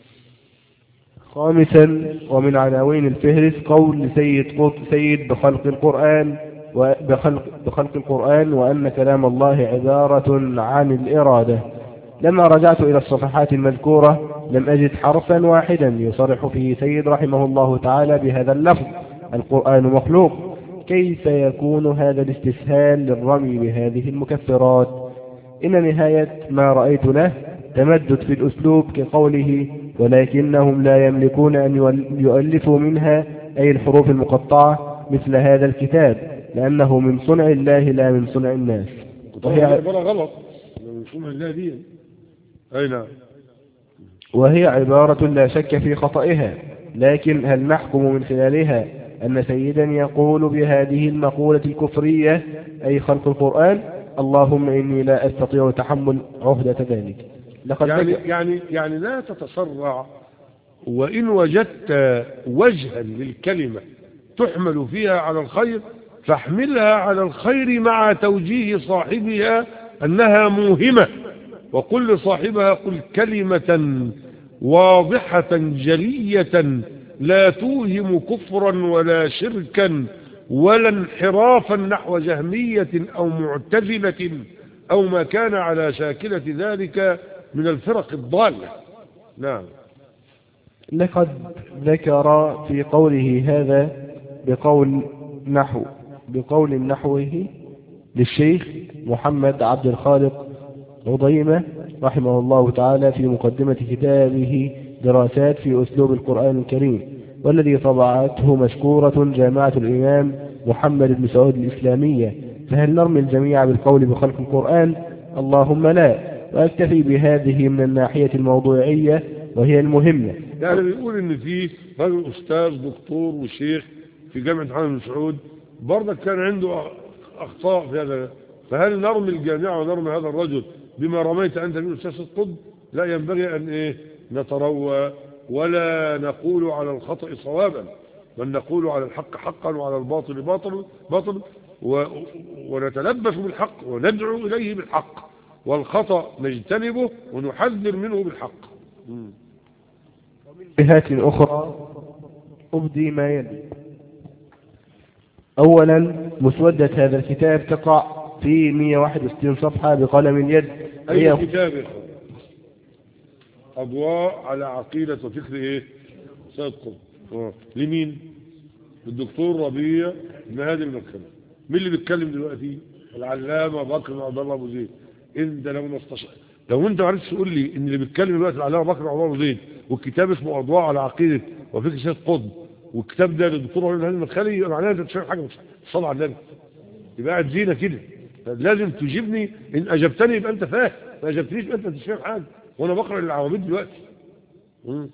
خامسا، ومن عناوين الفهرس قول سيد قطب سيد بخلق القرآن وبخلق بخلق القرآن وأن كلام الله عبارة عن الإرادة. لما رجعت إلى الصفحات المذكورة لم أجد حرفا واحدا يصرح فيه سيد رحمه الله تعالى بهذا اللفظ القرآن مخلوق. كيف يكون هذا الاستسهال للرمي بهذه المكفرات؟ إن نهاية ما رأيت له تمدد في الأسلوب كقوله ولكنهم لا يملكون أن يؤلفوا منها أي الحروف المقطعة مثل هذا الكتاب لأنه من صنع الله لا من صنع الناس. وهي عبارة غلط من صنع الله دي. أي نعم. وهي عبارة لا شك في خطئها لكن هل نحكم من خلالها أن سيدا يقول بهذه المقولة الكفرية أي خلق القرآن؟ اللهم إني لا أستطيع تحمل عهدة ذلك. لقد يعني, ذكر يعني, يعني لا تتسرع، وإن وجدت وجها للكلمة تحمل فيها على الخير فاحملها على الخير مع توجيه صاحبها أنها موهمة، وقل لصاحبها قل كلمة واضحة جلية لا توهم كفرا ولا شركا ولا انحرافا نحو جهمية أو معتزلة أو ما كان على شاكلة ذلك من الفرق الضالة. نعم. لقد ذكر في قوله هذا بقول نحو بقول نحوه للشيخ محمد عبد الخالق عضيمة رحمه الله تعالى في مقدمة كتابه دراسات في أسلوب القرآن الكريم، والذي طبعته مشكورة جامعة الإمام محمد بن سعود الإسلامية. فهل نرمي الجميع بالقول بخلق القرآن؟ اللهم لا، وأكتفي بهذه من الناحية الموضوعية وهي المهمة. يعني بيقول إن في رجل أستاذ دكتور وشيخ في جامعة محمد بن سعود برضك كان عنده أخطاء في هذا، فهل نرمي الجامعة ونرمي هذا الرجل بما رميت أنت من أستاذ القطب؟ لا، ينبغي أن إيه نتروى ولا نقول على الخطأ صوابا، بل نقول على الحق حقا وعلى الباطل باطل باطل و... ونتلبس بالحق وندعو إليه بالحق، والخطأ نجتنبه ونحذر منه بالحق. جهات أخرى أبدي ما يلي. أولا، مسودة هذا الكتاب تقع في مئة وواحد وستين صفحة بقلم اليد. أي كتاب يا أخوان؟ أضواء على عقيدة وفكر إيه؟ سيد قطب. لمين؟ الدكتور ربيع بن هادي المكلم. مين اللي بيتكلم دلوقتي؟ العلامة بكر عبد الله أبو زيد. انت لو نستشعر لو انت عرفت تقول لي ان اللي بيتكلم دلوقتي العلامة بكر عبد الله أبو زيد، والكتاب اسمه أضواء على عقيدة وفكر سيد قطب، والكتاب ده للدكتور ربيع بن هادي المكلم، يبقى معناها انت مش فاهم حاجة، مش صلى على النبي، يبقى قاعد زينة كده. لازم تجيبني، ان اجبتني يبقى انت فاهم، ما اجبتنيش يبقى انت مش فاهم حاجة، وانا بقرأ للعواميد دلوقتي. مم.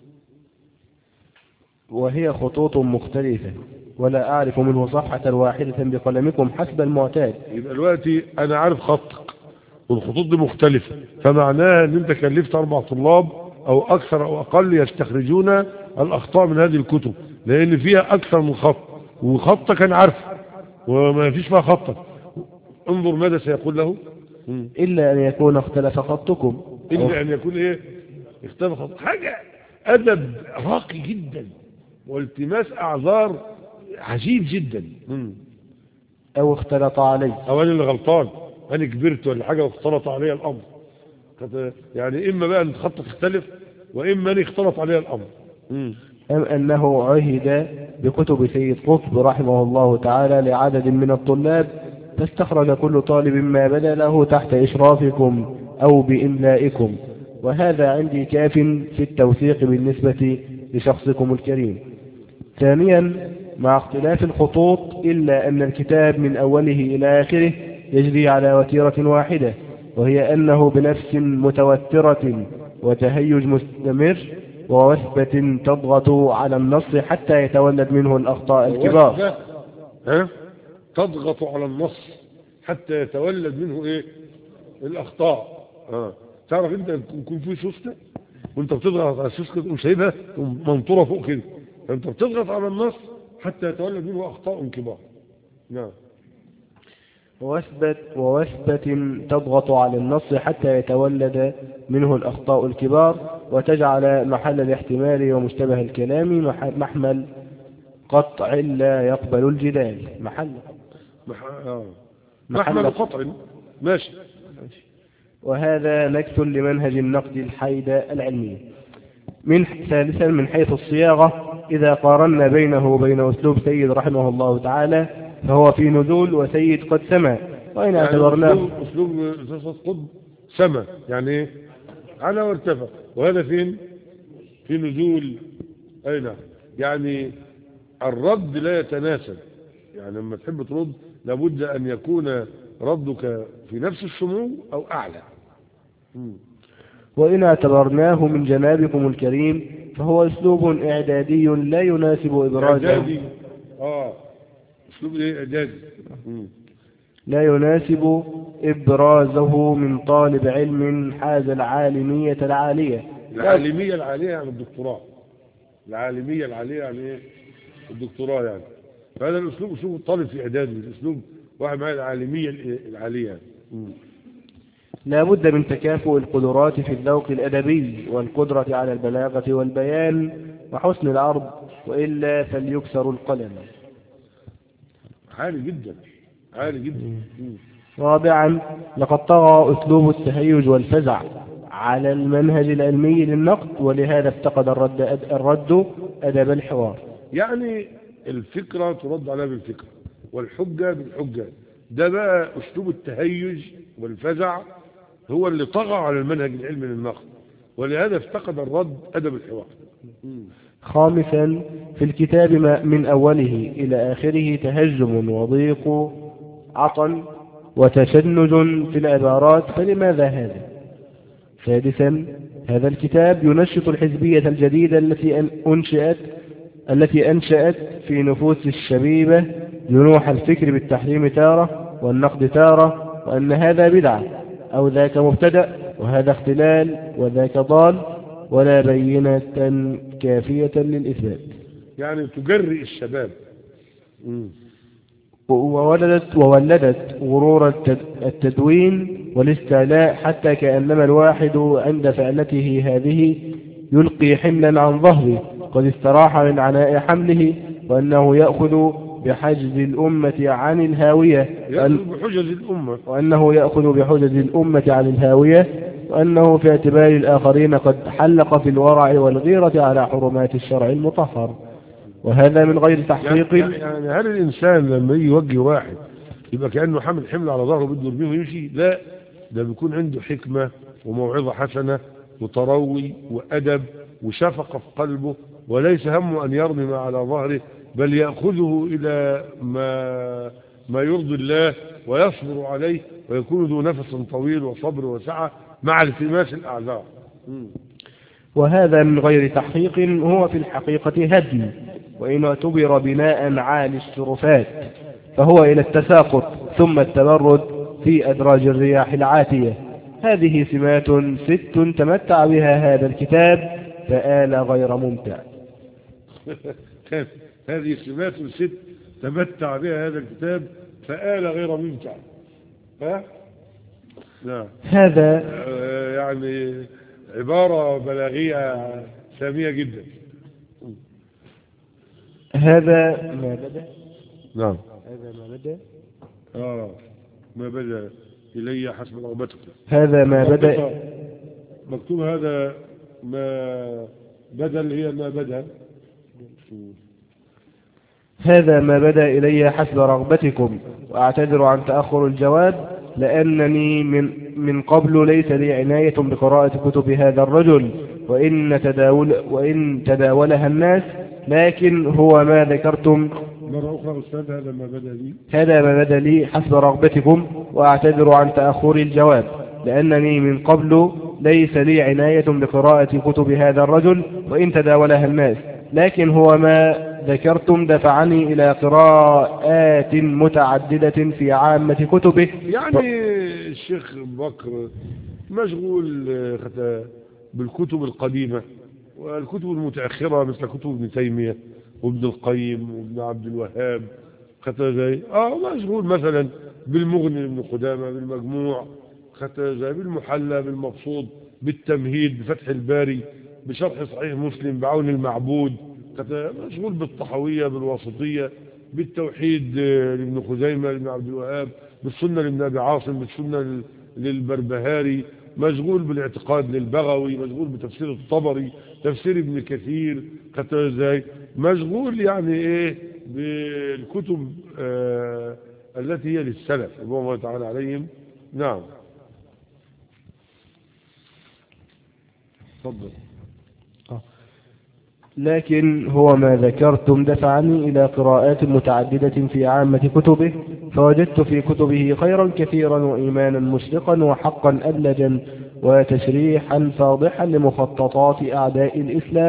وهي خطوط مختلفة ولا أعرف منه صفحة واحدة بقلمكم حسب المعتاد. يبقى دلوقتي أنا عارف خطك والخطوط دي مختلفة، فمعناها أن أنت كلفت أربع طلاب أو أكثر أو أقل يستخرجون الأخطاء من هذه الكتب، لأن فيها أكثر من خط، وخطك أنا عارف وما فيش فيها خطك. انظر ماذا سيقول له. إلا أن يكون اختلف خطكم. إلا أن يكون إيه؟ اختلف خط. حاجة أدب راقي جدا والتماس أعذار عجيب جدا. مم. أو اختلط علي، أو أنا اللي غلطان، أنا كبرت ولا حاجة واختلط علي الأمر. يعني إما بقى أن خطك اختلف، وإما أن اختلط علي الأمر. مم. أم أنه عهد بكتب سيد قطب رحمه الله تعالى لعدد من الطلاب، فاستخرج كل طالب ما بدا له تحت إشرافكم أو بإملائكم، وهذا عندي كاف في التوثيق بالنسبة لشخصكم الكريم. ثانيا، مع اختلاف الخطوط إلا أن الكتاب من أوله إلى آخره يجري على وتيرة واحدة، وهي أنه بنفس متوترة وتهيج مستمر ووثبة تضغط على النص حتى يتولد منه الأخطاء الكبار. ها؟ تضغط على النص حتى يتولد منه إيه؟ الأخطاء. ها. تعرف أنت يكون في سوسته وأنت بتضغط على السوسته تقوم سايبها منطورة فوق كده، فأنت بتضغط على النص حتى يتولد منه أخطاء كبار. نعم. ووثبة ووثبة تضغط على النص حتى يتولد منه الأخطاء الكبار، وتجعل محل الاحتمال ومشتبه الكلام محمل قطع لا يقبل الجدال. محل مح... آه. محمل قطع. ماشي. وهذا نكت لمنهج النقد الحيد العلمي. من ثالثا، من حيث الصياغة، إذا قارنا بينه وبين أسلوب سيد رحمه الله تعالى فهو في نزول، وسيد قد سمى. وإن يعني اعتبرناه أسلوب أسلوب قد سمى يعني على وارتفع، وهذا فين؟ في نزول. أين يعني الرد لا يتناسب، يعني لما تحب ترد لابد أن يكون ردك في نفس السمو أو أعلى. وإن اعتبرناه من جنابكم الكريم فهو أسلوب إعدادي لا يناسب إبرازه إعدادي آه أسلوب إيه إعدادي لا يناسب إبرازه من طالب علم حاز العالمية العالية. العالمية العالية يعني الدكتوراه، العالمية العالية يعني إيه الدكتوراه يعني. فهذا الأسلوب أسلوب الطالب في إعدادي، الأسلوب واحد معي العالمية العالية يعني. لا بد من تكافؤ القدرات في الذوق الأدبي والقدرة على البلاغة والبيان وحسن العرض، وإلا فليكسر القلم. عالي جدا عالي جدا. رابعا، لقد طغى أسلوب التهيج والفزع على المنهج العلمي للنقد، ولهذا افتقد الرد, الرد أدب الحوار. يعني الفكرة ترد عليها بالفكرة والحجة بالحجة. ده بقى أسلوب التهيج والفزع هو اللي طغى على المنهج العلمي للنقد، ولهذا افتقد الرد أدب الحوار. خامسا، في الكتاب من أوله إلى آخره تهجم وضيق عطن وتشنج في العبارات، فلماذا هذا؟ سادسا، هذا الكتاب ينشط الحزبية الجديدة التي أنشأت التي أنشأت في نفوس الشبيبة جنوح الفكر بالتحريم تارة والنقد تارة، وأن هذا بدعة أو ذاك مبتدأ وهذا اختلال وذاك ضال، ولا بينة كافية للإثبات. يعني تجرئ الشباب. وولدت وولدت غرور التدوين والاستعلاء، حتى كأنما الواحد عند فعلته هذه يلقي حملا عن ظهره قد استراح من عناء حمله، وأنه يأخذ بحجز الأمة عن الهاوية يأخذ بحجز الأمة وأنه يأخذ بحجز الأمة عن الهاوية وأنه في اعتبار الآخرين قد حلق في الورع والغيرة على حرمات الشرع المطهر، وهذا من غير تحقيق. يعني, يعني هل الإنسان لما يجي يوجه واحد يبقى كأنه حامل حمل على ظهره بده يرميه ويمشي؟ لا، ده بيكون عنده حكمة وموعظة حسنة وتروي وأدب وشفقة في قلبه، وليس همه أن يرمي ما على ظهره، بل يأخذه إلى ما ما يرضي الله ويصبر عليه، ويكون ذو نفس طويل وصبر وسعة مع التماس الأعذار. وهذا من غير تحقيق هو في الحقيقة هدم، وإن اعتبر بناء عالي الشرفات فهو إلى التساقط ثم التبرد في أدراج الرياح العاتية. هذه سمات ست تمتع بها هذا الكتاب فآل غير ممتع. هذه سمات ست تمتع بها هذا الكتاب فآل غير ممتع. ها؟ نعم. هذا يعني عبارة بلاغية سامية جدا. هذا ما بدأ. نعم. هذا ما بدأ. آه ما بدأ إلي حسب رغبتك. هذا ما بدأ. مكتوب هذا ما بدل هي ما بدأ. هذا ما بدأ إلي حسب رغبتكم، وأعتذر عن تأخر الجواب لأنني من من قبل ليس لي عناية بقراءة كتب هذا الرجل، وإن تداول وإن تداولها الناس، لكن هو ما ذكرتم. مرة أخرى أستاذ، هذا ما بدأ لي هذا ما بدأ لي حسب رغبتكم، وأعتذر عن تأخر الجواب لأنني من قبل ليس لي عناية بقراءة كتب هذا الرجل، وإن تداولها الناس، لكن هو ما ذكرتم دفعني إلى قراءات متعددة في عامة كتبه. يعني الشيخ بكر مشغول بالكتب القديمة والكتب المتأخرة مثل كتب ابن تيمية وابن القيم وابن عبد الوهاب، خطأ زي آه مشغول مثلا بالمغني لابن قدامة، بالمجموع، خطأ زي بالمحلى، بالمبسوط، بالتمهيد، بفتح الباري، بشرح صحيح مسلم، بعون المعبود، مشغول بالطحوية، بالواسطية، بالتوحيد لابن خزيمة لابن عبد الوهاب، بالسنة لابن أبي عاصم، بالسنة للبربهاري، مشغول بالاعتقاد للبغوي، مشغول بتفسير الطبري، تفسير ابن كثير، خدتها ازاي، مشغول يعني ايه بالكتب آه التي هي للسلف رضوان الله تعالى عليهم. نعم تفضل. لكن هو ما ذكرتم دفعني إلى قراءات متعددة في عامة كتبه، فوجدت في كتبه خيرا كثيرا وإيمانا مشرقا وحقا أبلجا وتشريحا فاضحا لمخططات أعداء الإسلام،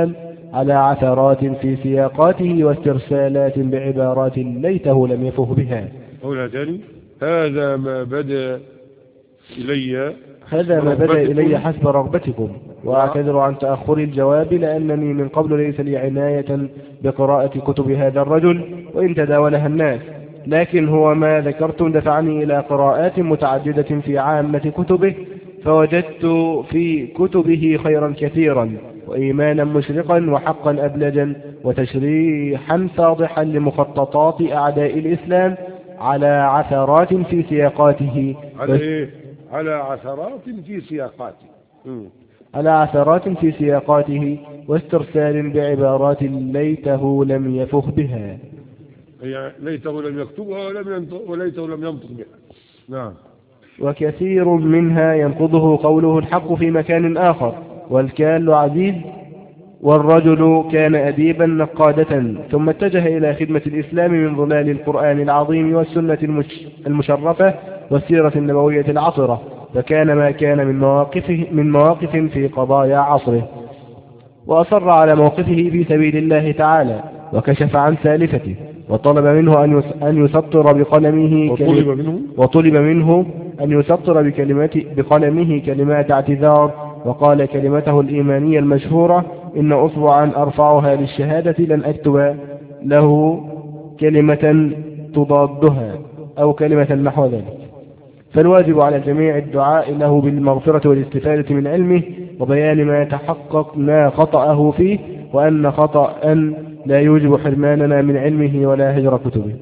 على عثرات في سياقاته واسترسالات بعبارات ليته لم يفه بها. أقولها تاني. هذا ما بدأ إلي هذا ما بدأ إلي حسب رغبتكم، وأعتذر عن تأخر الجواب لأنني من قبل ليس لي عناية بقراءة كتب هذا الرجل وإن تداولها الناس، لكن هو ما ذكرتم دفعني إلى قراءات متعددة في عامة كتبه، فوجدت في كتبه خيرا كثيرا وإيمانا مشرقا وحقا أبلجا وتشريحا فاضحا لمخططات أعداء الإسلام على عثرات في سياقاته. على إيه؟ على عثرات في سياقاته. م. على عثرات في سياقاته واسترسال بعبارات ليته لم يفه بها. يعني ليته لم يكتبها ولم ينطق وليته لم ينطق بها. نعم. وكثير منها ينقضه قوله الحق في مكان آخر، والكال عزيز والرجل كان أديبا نقادة، ثم اتجه إلى خدمة الإسلام من ظلال القرآن العظيم والسنة المشرفة والسيرة النبوية العطرة، فكان ما كان من مواقفه من مواقف في قضايا عصره، وأصر على موقفه في سبيل الله تعالى، وكشف عن سالفته، وطلب منه أن يسطر بقلمه وطلب منه وطلب منه أن يسطر بكلمات بقلمه كلمات اعتذار، وقال كلمته الإيمانية المشهورة: إن أصبعا أرفعها للشهادة لن أكتب له كلمة تضادها أو كلمة نحو ذلك. فالواجب على الجميع الدعاء له بالمغفرة والاستفادة من علمه وبيان ما تحققنا خطأه فيه، وأن خطأ لا يوجب حرماننا من علمه ولا هجر كتبه.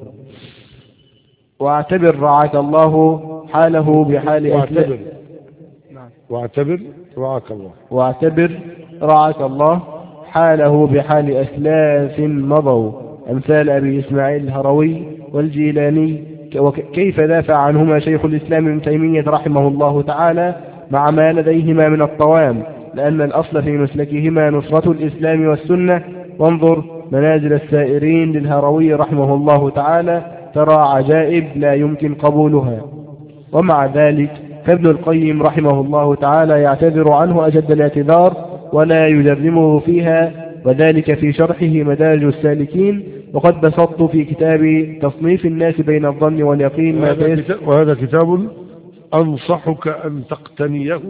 واعتبر رعاك الله حاله بحال واعتبر واعتبر رعاك الله واعتبر رعاك الله حاله بحال أسلاف مضوا أمثال أبي إسماعيل الهروي والجيلاني، وكيف دافع عنهما شيخ الإسلام ابن تيمية رحمه الله تعالى مع ما لديهما من الطوام، لأن الأصل في مسلكهما نصرة الإسلام والسنة. وانظر منازل السائرين للهروي رحمه الله تعالى، ترى عجائب لا يمكن قبولها. ومع ذلك فابن القيم رحمه الله تعالى يعتذر عنه أجد الاعتذار ولا يجرمه فيها، وذلك في شرحه مدارج السالكين. وقد بسطت في كتاب تصنيف الناس بين الظن واليقين ما وهذا, كتاب وهذا كتاب أنصحك أن تقتنيه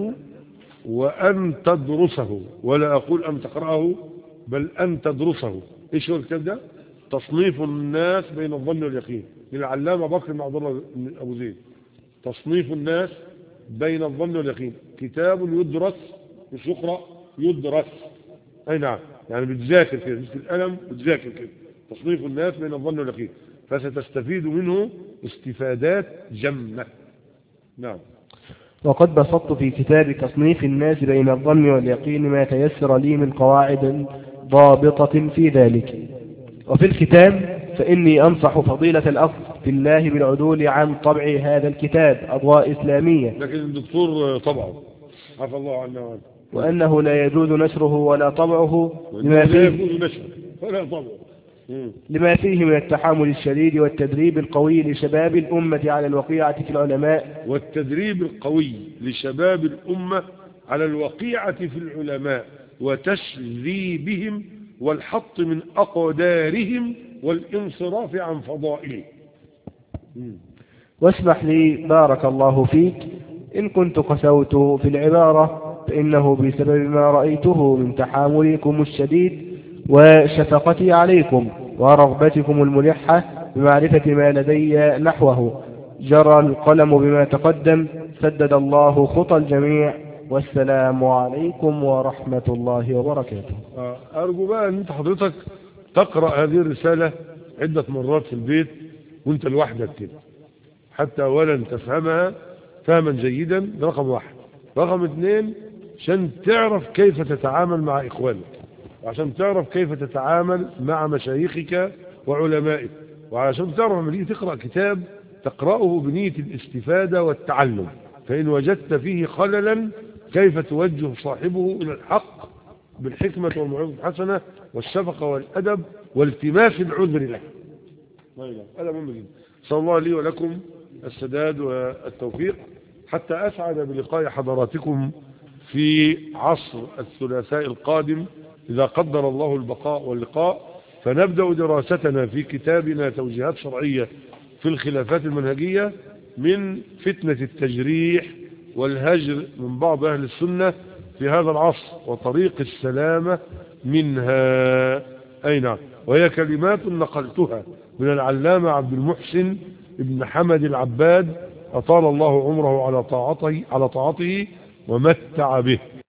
وأن تدرسه، ولا أقول أن تقرأه بل أن تدرسه. إيش هو الكتاب ده؟ تصنيف الناس بين الظن واليقين للعلامة بكر بن عبد الله أبو زيد. تصنيف الناس بين الظن واليقين، كتاب يدرس مش يقرأ، يدرس. أي نعم، يعني بتذاكر كده، مش القلم بتذاكر كده. تصنيف الناس بين الظن واليقين، فستستفيد منه استفادات جمة. نعم. وقد بسطت في كتاب تصنيف الناس بين الظن واليقين ما تيسر لي من قواعد ضابطة في ذلك. وفي الكتاب فإني أنصح فضيلة الأخ في الله بالعدول عن طبع هذا الكتاب أضواء إسلامية، لكن الدكتور طبعه عفى الله عنه وعنه، وأنه لا يجوز نشره ولا طبعه لما فيه, لا يجوز نشره ولا طبعه لما فيه من التحامل الشديد والتدريب القوي لشباب الأمة على الوقيعة في العلماء والتدريب القوي لشباب الأمة على الوقيعة في العلماء وتشذيبهم والحط من أقدارهم والانصراف عن فضائله. واسمح لي بارك الله فيك إن كنت قسوت في العبارة، فإنه بسبب ما رأيته من تحاملكم الشديد وشفقتي عليكم ورغبتكم الملحة بمعرفة ما لدي نحوه. جرى القلم بما تقدم، سدد الله خطى الجميع، والسلام عليكم ورحمة الله وبركاته. أرجو بقى أن أنت حضرتك تقرأ هذه الرسالة عدة مرات في البيت وانت لوحدك كده، حتى أولا تفهمها فهما جيدا، ده رقم واحد. رقم اثنين عشان تعرف كيف تتعامل مع إخوانك، وعشان تعرف كيف تتعامل مع مشايخك وعلمائك، وعشان تعرف لما تيجي تقرأ كتاب تقرأه بنية الاستفادة والتعلم، فإن وجدت فيه خللا كيف توجه صاحبه إلى الحق بالحكمة والموعظة الحسنة والشفقة والأدب والتماس العذر له. هذا مهم جدا. صلى الله لي ولكم السداد والتوفيق، حتى أسعد بلقاء حضراتكم في عصر الثلاثاء القادم إذا قدر الله البقاء واللقاء فنبدأ دراستنا في كتابنا توجيهات شرعية في الخلافات المنهجية من فتنة التجريح والهجر من بعض أهل السنة في هذا العصر وطريق السلامة منها. أي نعم، وهي كلمات نقلتها من العلامة عبد المحسن ابن حمد العباد أطال الله عمره على طاعته على طاعته ومتع به.